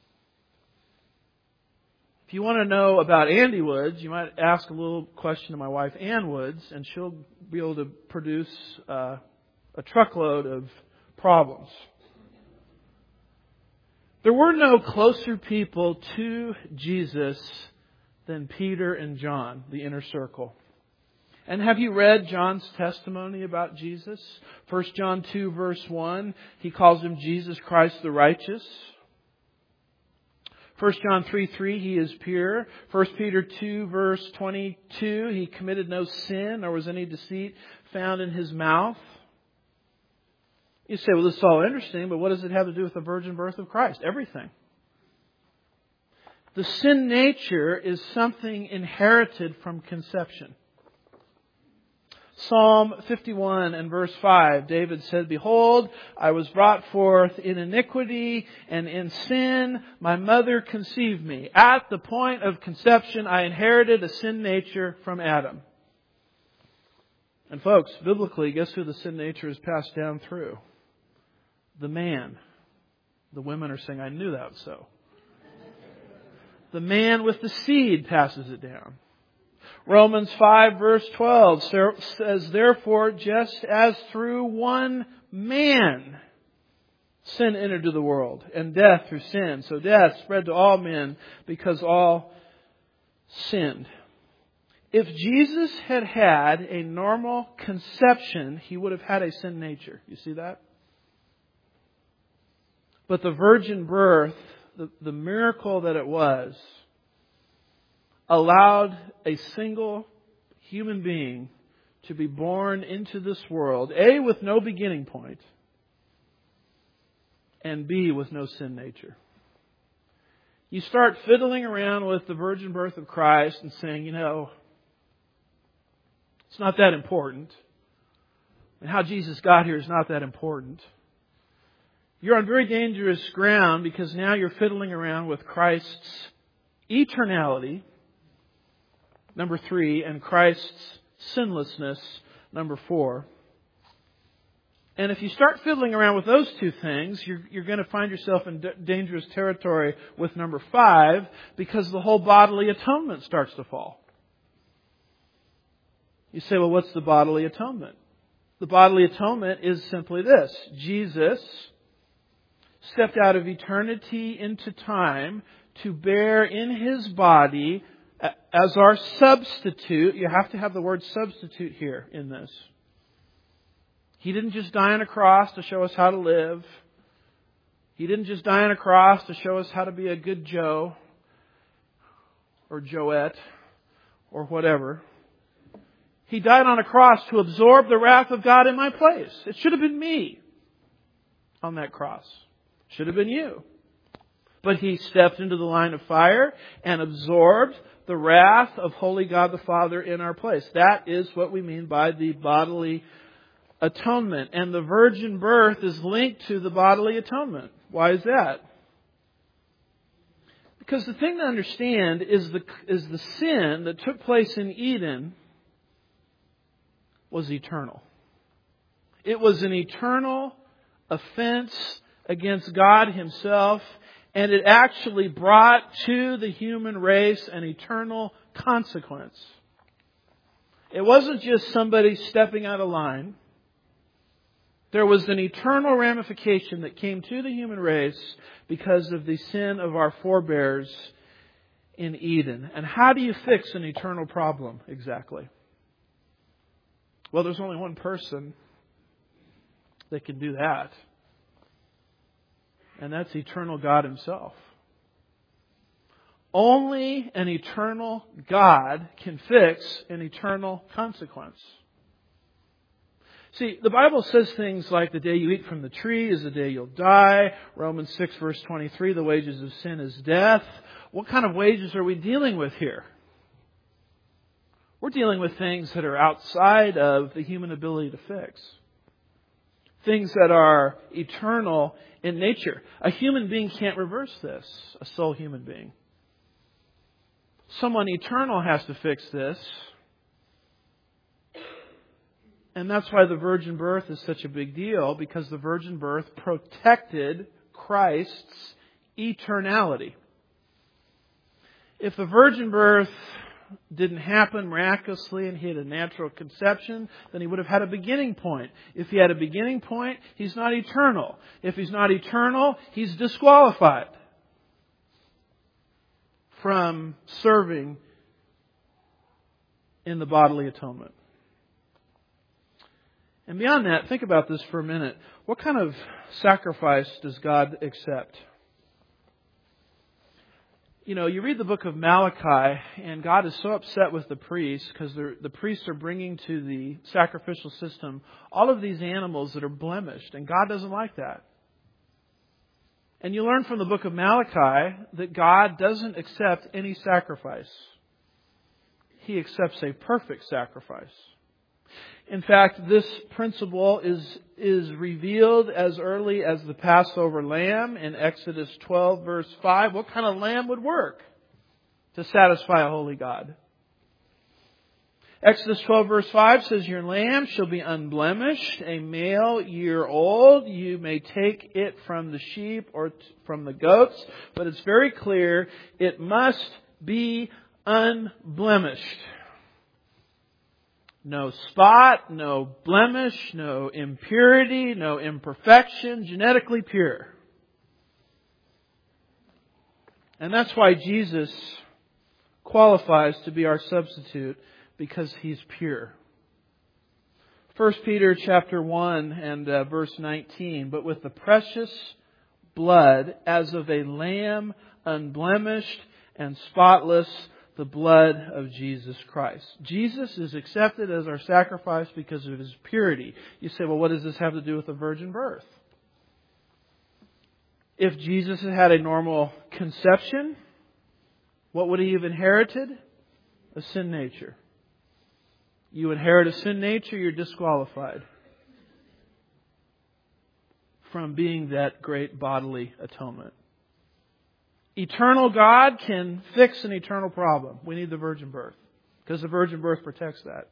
If you want to know about Andy Woods, you might ask a little question to my wife, Ann Woods, and she'll be able to produce uh, a truckload of problems. There were no closer people to Jesus than Peter and John, the inner circle. And have you read John's testimony about Jesus? First John two verse one, he calls him Jesus Christ the righteous. First John three three, he is pure. First Peter two verse twenty-two, he committed no sin, nor was any deceit found in his mouth. You say, well, this is all interesting, but what does it have to do with the virgin birth of Christ? Everything. The sin nature is something inherited from conception. Psalm fifty-one and verse five, David said, Behold, I was brought forth in iniquity, and in sin my mother conceived me. At the point of conception, I inherited a sin nature from Adam. And folks, biblically, guess who the sin nature is passed down through? The man. The women are saying, I knew that was so. The man with the seed passes it down. Romans five verse twelve says, Therefore, just as through one man sin entered into the world, and death through sin, so death spread to all men because all sinned. If Jesus had had a normal conception, he would have had a sin nature. You see that? But the virgin birth, the, the miracle that it was, allowed a single human being to be born into this world, A, with no beginning point, and B, with no sin nature. You start fiddling around with the virgin birth of Christ and saying, you know, it's not that important. And how Jesus got here is not that important. You're on very dangerous ground because now you're fiddling around with Christ's eternality, number three, and Christ's sinlessness, number four. And if you start fiddling around with those two things, you're, you're going to find yourself in d- dangerous territory with number five, because the whole bodily atonement starts to fall. You say, well, what's the bodily atonement? The bodily atonement is simply this. Jesus stepped out of eternity into time to bear in His body as our substitute. You have to have the word substitute here in this. He didn't just die on a cross to show us how to live. He didn't just die on a cross to show us how to be a good Joe or Joette or whatever. He died on a cross to absorb the wrath of God in my place. It should have been me on that cross. Should have been you. But He stepped into the line of fire and absorbed the wrath of holy God the Father in our place. That is what we mean by the bodily atonement. And the virgin birth is linked to the bodily atonement. Why is that? Because the thing to understand is the, is the sin that took place in Eden was eternal. It was an eternal offense against God Himself, and it actually brought to the human race an eternal consequence. It wasn't just somebody stepping out of line. There was an eternal ramification that came to the human race because of the sin of our forebears in Eden. And how do you fix an eternal problem exactly? Well, there's only one person that can do that. And that's eternal God Himself. Only an eternal God can fix an eternal consequence. See, the Bible says things like the day you eat from the tree is the day you'll die. Romans six verse twenty-three, the wages of sin is death. What kind of wages are we dealing with here? We're dealing with things that are outside of the human ability to fix. Things that are eternal in nature. A human being can't reverse this. A sole human being. Someone eternal has to fix this. And that's why the virgin birth is such a big deal, because the virgin birth protected Christ's eternality. If the virgin birth didn't happen miraculously and He had a natural conception, then He would have had a beginning point. If He had a beginning point, He's not eternal. If He's not eternal, He's disqualified from serving in the bodily atonement. And beyond that, think about this for a minute. What kind of sacrifice does God accept? You know, you read the book of Malachi, and God is so upset with the priests because the priests are bringing to the sacrificial system all of these animals that are blemished, and God doesn't like that. And you learn from the book of Malachi that God doesn't accept any sacrifice. He accepts a perfect sacrifice. In fact, this principle is, is revealed as early as the Passover lamb in Exodus twelve verse five. What kind of lamb would work to satisfy a holy God? Exodus twelve verse five says, "Your lamb shall be unblemished, a male year old. You may take it from the sheep or from the goats." But it's very clear, it must be unblemished. No spot, no blemish, no impurity, no imperfection, genetically pure. And that's why Jesus qualifies to be our substitute, because He's pure. First Peter chapter one and uh, verse nineteen, "But with the precious blood as of a lamb, unblemished and spotless, the blood of Jesus Christ." Jesus is accepted as our sacrifice because of His purity. You say, well, what does this have to do with the virgin birth? If Jesus had had a normal conception, what would He have inherited? A sin nature. You inherit a sin nature, you're disqualified from being that great bodily atonement. Eternal God can fix an eternal problem. We need the virgin birth, because the virgin birth protects that.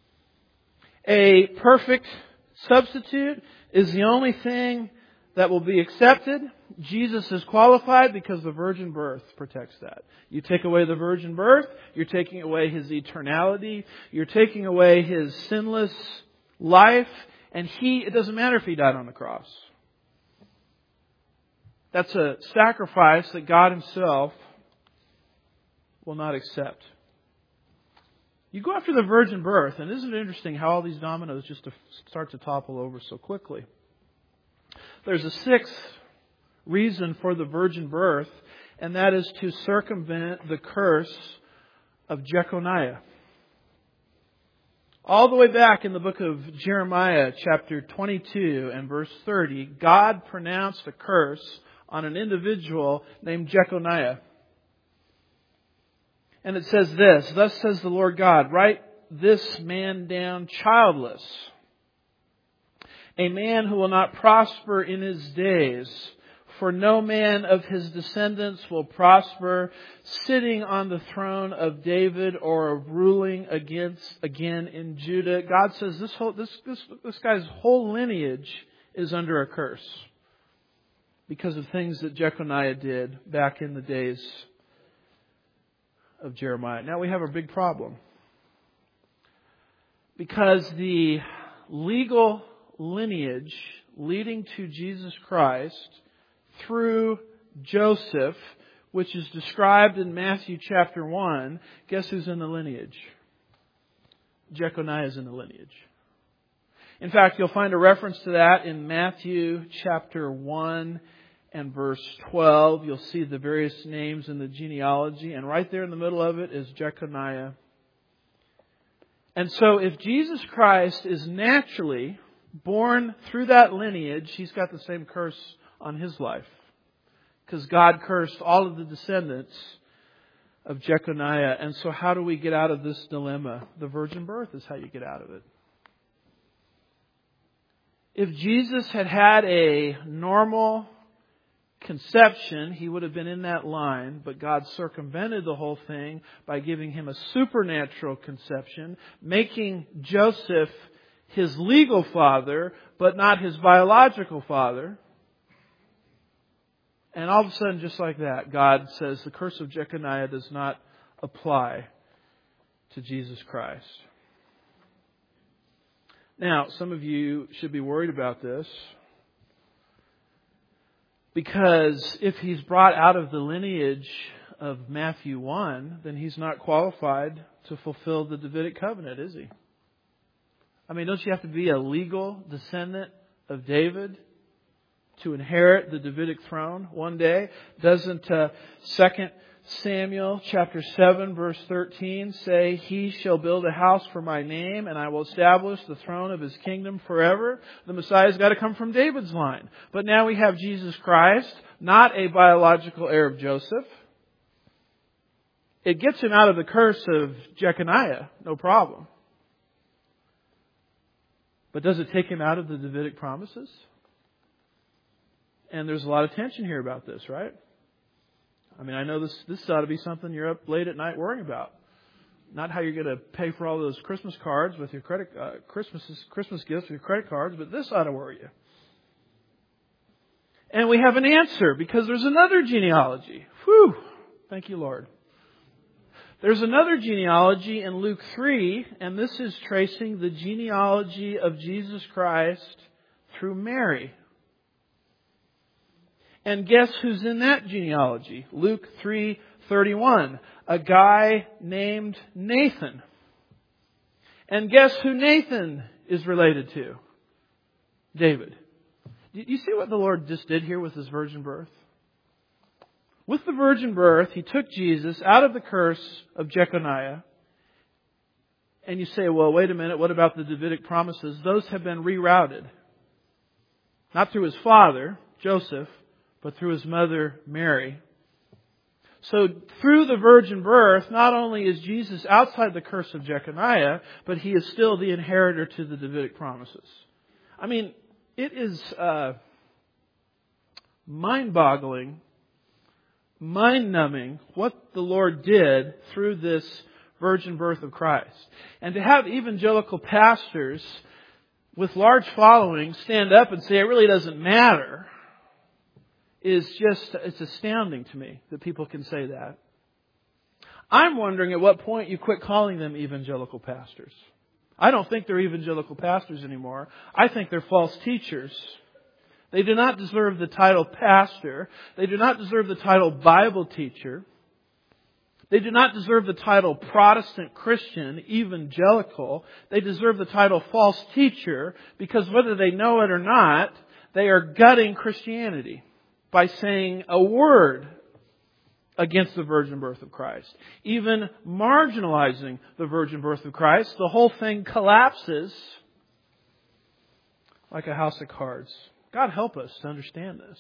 A perfect substitute is the only thing that will be accepted. Jesus is qualified because the virgin birth protects that. You take away the virgin birth, you're taking away His eternality, you're taking away His sinless life, and He, it doesn't matter if He died on the cross. That's a sacrifice that God Himself will not accept. You go after the virgin birth, and isn't it interesting how all these dominoes just start to topple over so quickly? There's a sixth reason for the virgin birth, and that is to circumvent the curse of Jeconiah. All the way back in the book of Jeremiah, chapter twenty-two and verse thirty, God pronounced a curse on an individual named Jeconiah. And it says this, "Thus says the Lord God, write this man down childless, a man who will not prosper in his days, for no man of his descendants will prosper, sitting on the throne of David or ruling against again in Judah." God says this whole this this this guy's whole lineage is under a curse because of things that Jeconiah did back in the days of Jeremiah. Now we have a big problem, because the legal lineage leading to Jesus Christ through Joseph, which is described in Matthew chapter one, guess who's in the lineage? Jeconiah is in the lineage. In fact, you'll find a reference to that in Matthew chapter one and verse twelve. You'll see the various names in the genealogy, and right there in the middle of it is Jeconiah. And so if Jesus Christ is naturally born through that lineage, He's got the same curse on His life. Because God cursed all of the descendants of Jeconiah. And so how do we get out of this dilemma? The virgin birth is how you get out of it. If Jesus had had a normal conception, He would have been in that line, but God circumvented the whole thing by giving Him a supernatural conception, making Joseph His legal father, but not His biological father. And all of a sudden, just like that, God says the curse of Jeconiah does not apply to Jesus Christ. Now, some of you should be worried about this, because if He's brought out of the lineage of Matthew one, then He's not qualified to fulfill the Davidic covenant, is He? I mean, don't you have to be a legal descendant of David to inherit the Davidic throne one day? Doesn't uh, Second Samuel chapter seven verse thirteen say, He shall build a house for my name, and I will establish the throne of His kingdom forever? The Messiah's got to come from David's line. But now we have Jesus Christ, not a biological heir of Joseph. It gets Him out of the curse of Jeconiah, no problem. But does it take Him out of the Davidic promises? And there's a lot of tension here about this, right? I mean, I know this this ought to be something you're up late at night worrying about. Not how you're going to pay for all those Christmas cards with your credit uh, Christmas Christmas gifts with your credit cards, but this ought to worry you. And we have an answer, because there's another genealogy. Whew! Thank you, Lord. There's another genealogy in Luke three, and this is tracing the genealogy of Jesus Christ through Mary. And guess who's in that genealogy? Luke three thirty-one. A guy named Nathan. And guess who Nathan is related to? David. Do you see what the Lord just did here with His virgin birth? With the virgin birth, He took Jesus out of the curse of Jeconiah. And you say, well, wait a minute, what about the Davidic promises? Those have been rerouted. Not through His father, Joseph, but through His mother, Mary. So through the virgin birth, not only is Jesus outside the curse of Jeconiah, but He is still the inheritor to the Davidic promises. I mean, it is uh, mind-boggling, mind-numbing what the Lord did through this virgin birth of Christ. And to have evangelical pastors with large followings stand up and say it really doesn't matter is just, it's astounding to me that people can say that. I'm wondering at what point you quit calling them evangelical pastors. I don't think they're evangelical pastors anymore. I think they're false teachers. They do not deserve the title pastor. They do not deserve the title Bible teacher. They do not deserve the title Protestant Christian, evangelical. They deserve the title false teacher, because whether they know it or not, they are gutting Christianity by saying a word against the virgin birth of Christ. Even marginalizing the virgin birth of Christ, the whole thing collapses like a house of cards. God help us to understand this.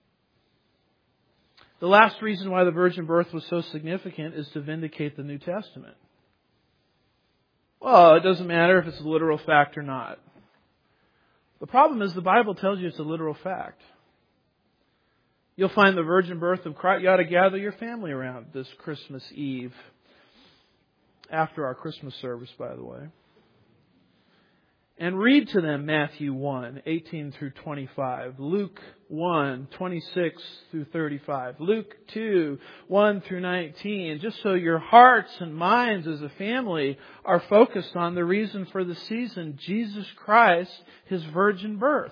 The last reason why the virgin birth was so significant is to vindicate the New Testament. Well, it doesn't matter if it's a literal fact or not. The problem is the Bible tells you it's a literal fact. You'll find the virgin birth of Christ. You ought to gather your family around this Christmas Eve. After our Christmas service, by the way. And read to them Matthew one, eighteen through twenty-five. Luke one, twenty-six through thirty-five. Luke two, one through nineteen. Just so your hearts and minds as a family are focused on the reason for the season, Jesus Christ, His virgin birth.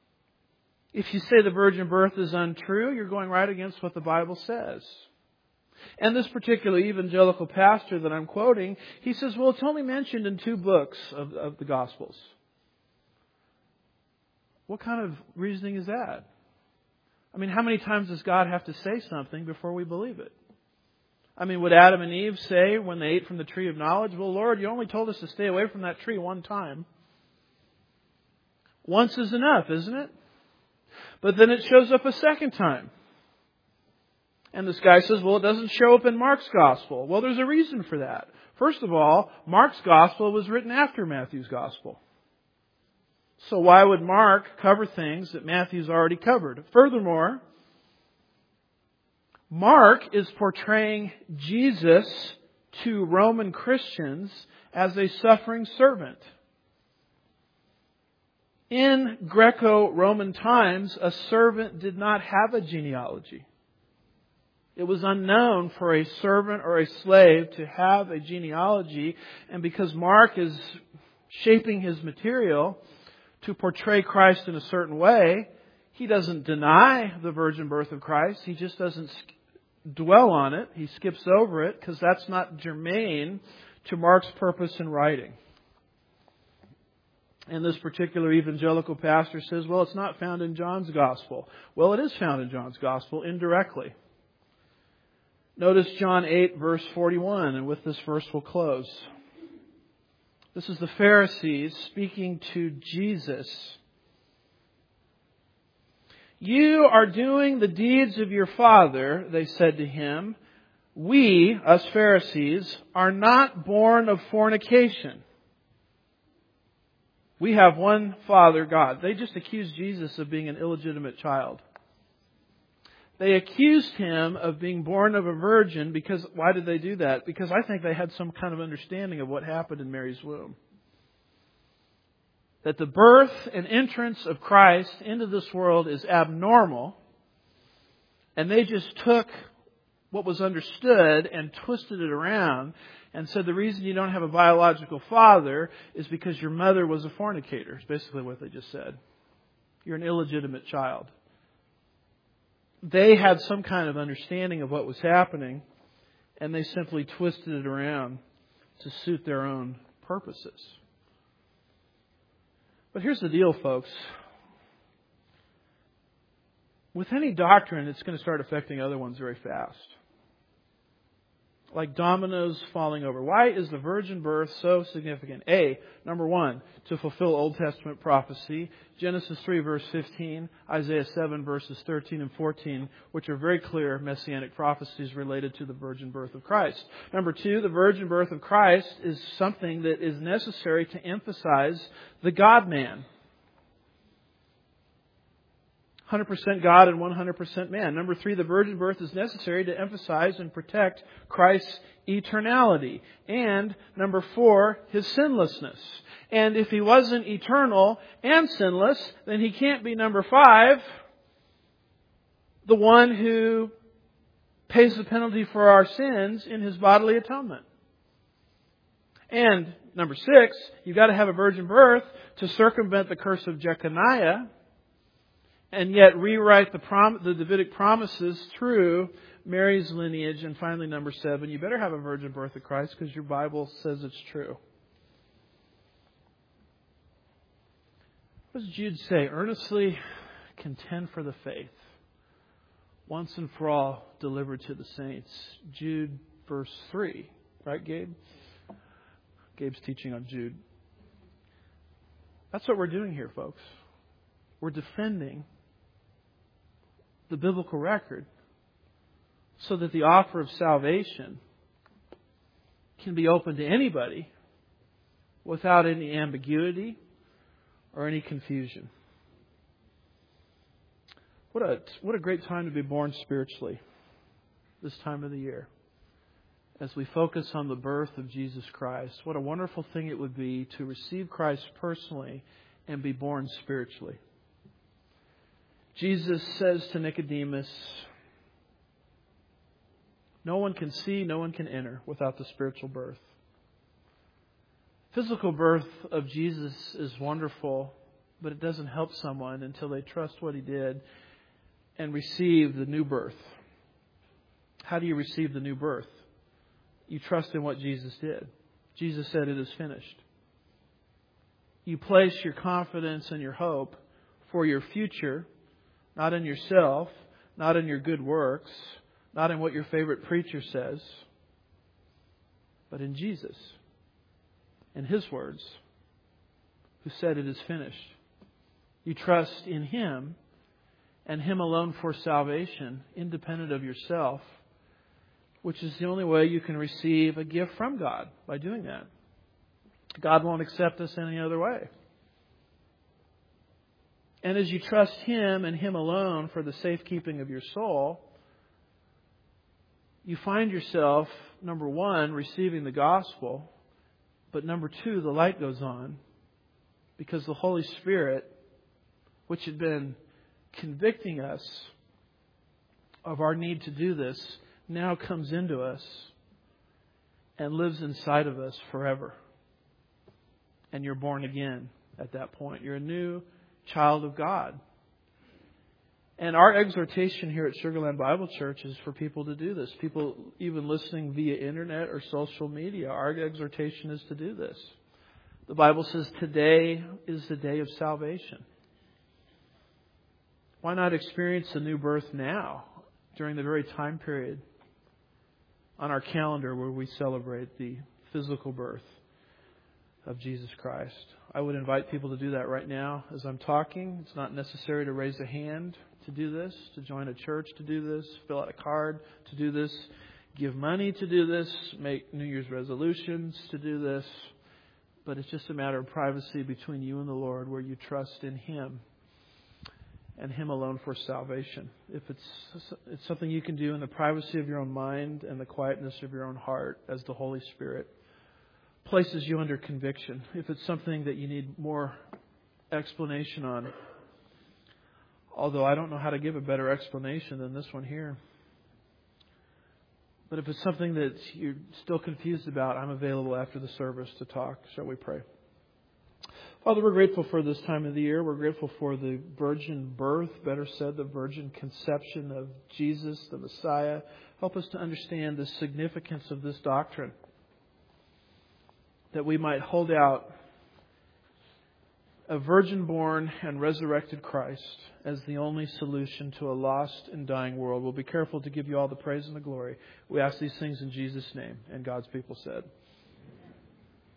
If you say the virgin birth is untrue, you're going right against what the Bible says. And this particular evangelical pastor that I'm quoting, he says, well, it's only mentioned in two books of, of the Gospels. What kind of reasoning is that? I mean, how many times does God have to say something before we believe it? I mean, would Adam and Eve say when they ate from the tree of knowledge, well, Lord, you only told us to stay away from that tree one time. Once is enough, isn't it? But then it shows up a second time. And this guy says, well, it doesn't show up in Mark's Gospel. Well, there's a reason for that. First of all, Mark's Gospel was written after Matthew's Gospel. So why would Mark cover things that Matthew's already covered? Furthermore, Mark is portraying Jesus to Roman Christians as a suffering servant. In Greco-Roman times, a servant did not have a genealogy. It was unknown for a servant or a slave to have a genealogy. And because Mark is shaping his material to portray Christ in a certain way, he doesn't deny the virgin birth of Christ. He just doesn't dwell on it. He skips over it because that's not germane to Mark's purpose in writing. And this particular evangelical pastor says, well, it's not found in John's Gospel. Well, it is found in John's Gospel indirectly. Notice John eight, verse forty-one, and with this verse we'll close. This is the Pharisees speaking to Jesus. You are doing the deeds of your father, they said to him. We, us Pharisees, are not born of fornication. We have one Father, God. They just accused Jesus of being an illegitimate child. They accused Him of being born of a virgin because, why did they do that? Because I think they had some kind of understanding of what happened in Mary's womb. That the birth and entrance of Christ into this world is abnormal. And they just took what was understood and twisted it around and said the reason you don't have a biological father is because your mother was a fornicator. It's basically what they just said. You're an illegitimate child. They had some kind of understanding of what was happening, and they simply twisted it around to suit their own purposes. But here's the deal, folks. With any doctrine, it's going to start affecting other ones very fast. Like dominoes falling over. Why is the virgin birth so significant? A, number one, to fulfill Old Testament prophecy. Genesis three, verse fifteen, Isaiah seven, verses thirteen and fourteen, which are very clear messianic prophecies related to the virgin birth of Christ. Number two, the virgin birth of Christ is something that is necessary to emphasize the God-man. one hundred percent God and one hundred percent man. Number three, the virgin birth is necessary to emphasize and protect Christ's eternality. And number four, His sinlessness. And if He wasn't eternal and sinless, then He can't be, number five, the one who pays the penalty for our sins in His bodily atonement. And number six, you've got to have a virgin birth to circumvent the curse of Jeconiah, and yet rewrite the, prom- the Davidic promises through Mary's lineage. And finally, number seven, you better have a virgin birth of Christ because your Bible says it's true. What does Jude say? Earnestly contend for the faith, once and for all delivered to the saints. Jude verse three. Right, Gabe? Gabe's teaching on Jude. That's what we're doing here, folks. We're defending the biblical record so that the offer of salvation can be open to anybody without any ambiguity or any confusion. What a what a great time to be born spiritually this time of the year. As we focus on the birth of Jesus Christ, what a wonderful thing it would be to receive Christ personally and be born spiritually. Jesus says to Nicodemus, no one can see, no one can enter without the spiritual birth. Physical birth of Jesus is wonderful, but it doesn't help someone until they trust what He did and receive the new birth. how do you receive the new birth? You trust in what Jesus did. Jesus said it is finished. You place your confidence and your hope for your future, not in yourself, not in your good works, not in what your favorite preacher says, but in Jesus, in His words, who said it is finished. You trust in Him and Him alone for salvation, independent of yourself, which is the only way you can receive a gift from God, by doing that. God won't accept us any other way. And as you trust Him and Him alone for the safekeeping of your soul, you find yourself, number one, receiving the gospel, but number two, the light goes on, because the Holy Spirit, which had been convicting us of our need to do this, now comes into us and lives inside of us forever. And you're born again at that point. You're a new child of God. And our exhortation here at Sugarland Bible Church is for people to do this. People even listening via internet or social media, our exhortation is to do this. The Bible says today is the day of salvation. Why not experience the new birth now, during the very time period on our calendar where we celebrate the physical birth of Jesus Christ? I would invite people to do that right now as I'm talking. It's not necessary to raise a hand to do this, to join a church to do this, fill out a card to do this, give money to do this, make New Year's resolutions to do this. But it's just a matter of privacy between you and the Lord, where you trust in Him and Him alone for salvation. If it's it's something you can do in the privacy of your own mind and the quietness of your own heart, as the Holy Spirit places you under conviction. If it's something that you need more explanation on, although I don't know how to give a better explanation than this one here. But if it's something that you're still confused about, I'm available after the service to talk. Shall we pray? Father, we're grateful for this time of the year. We're grateful for the virgin birth, better said, the virgin conception of Jesus, the Messiah. Help us to understand the significance of this doctrine, that we might hold out a virgin-born and resurrected Christ as the only solution to a lost and dying world. We'll be careful to give you all the praise and the glory. We ask these things in Jesus' name. And God's people said,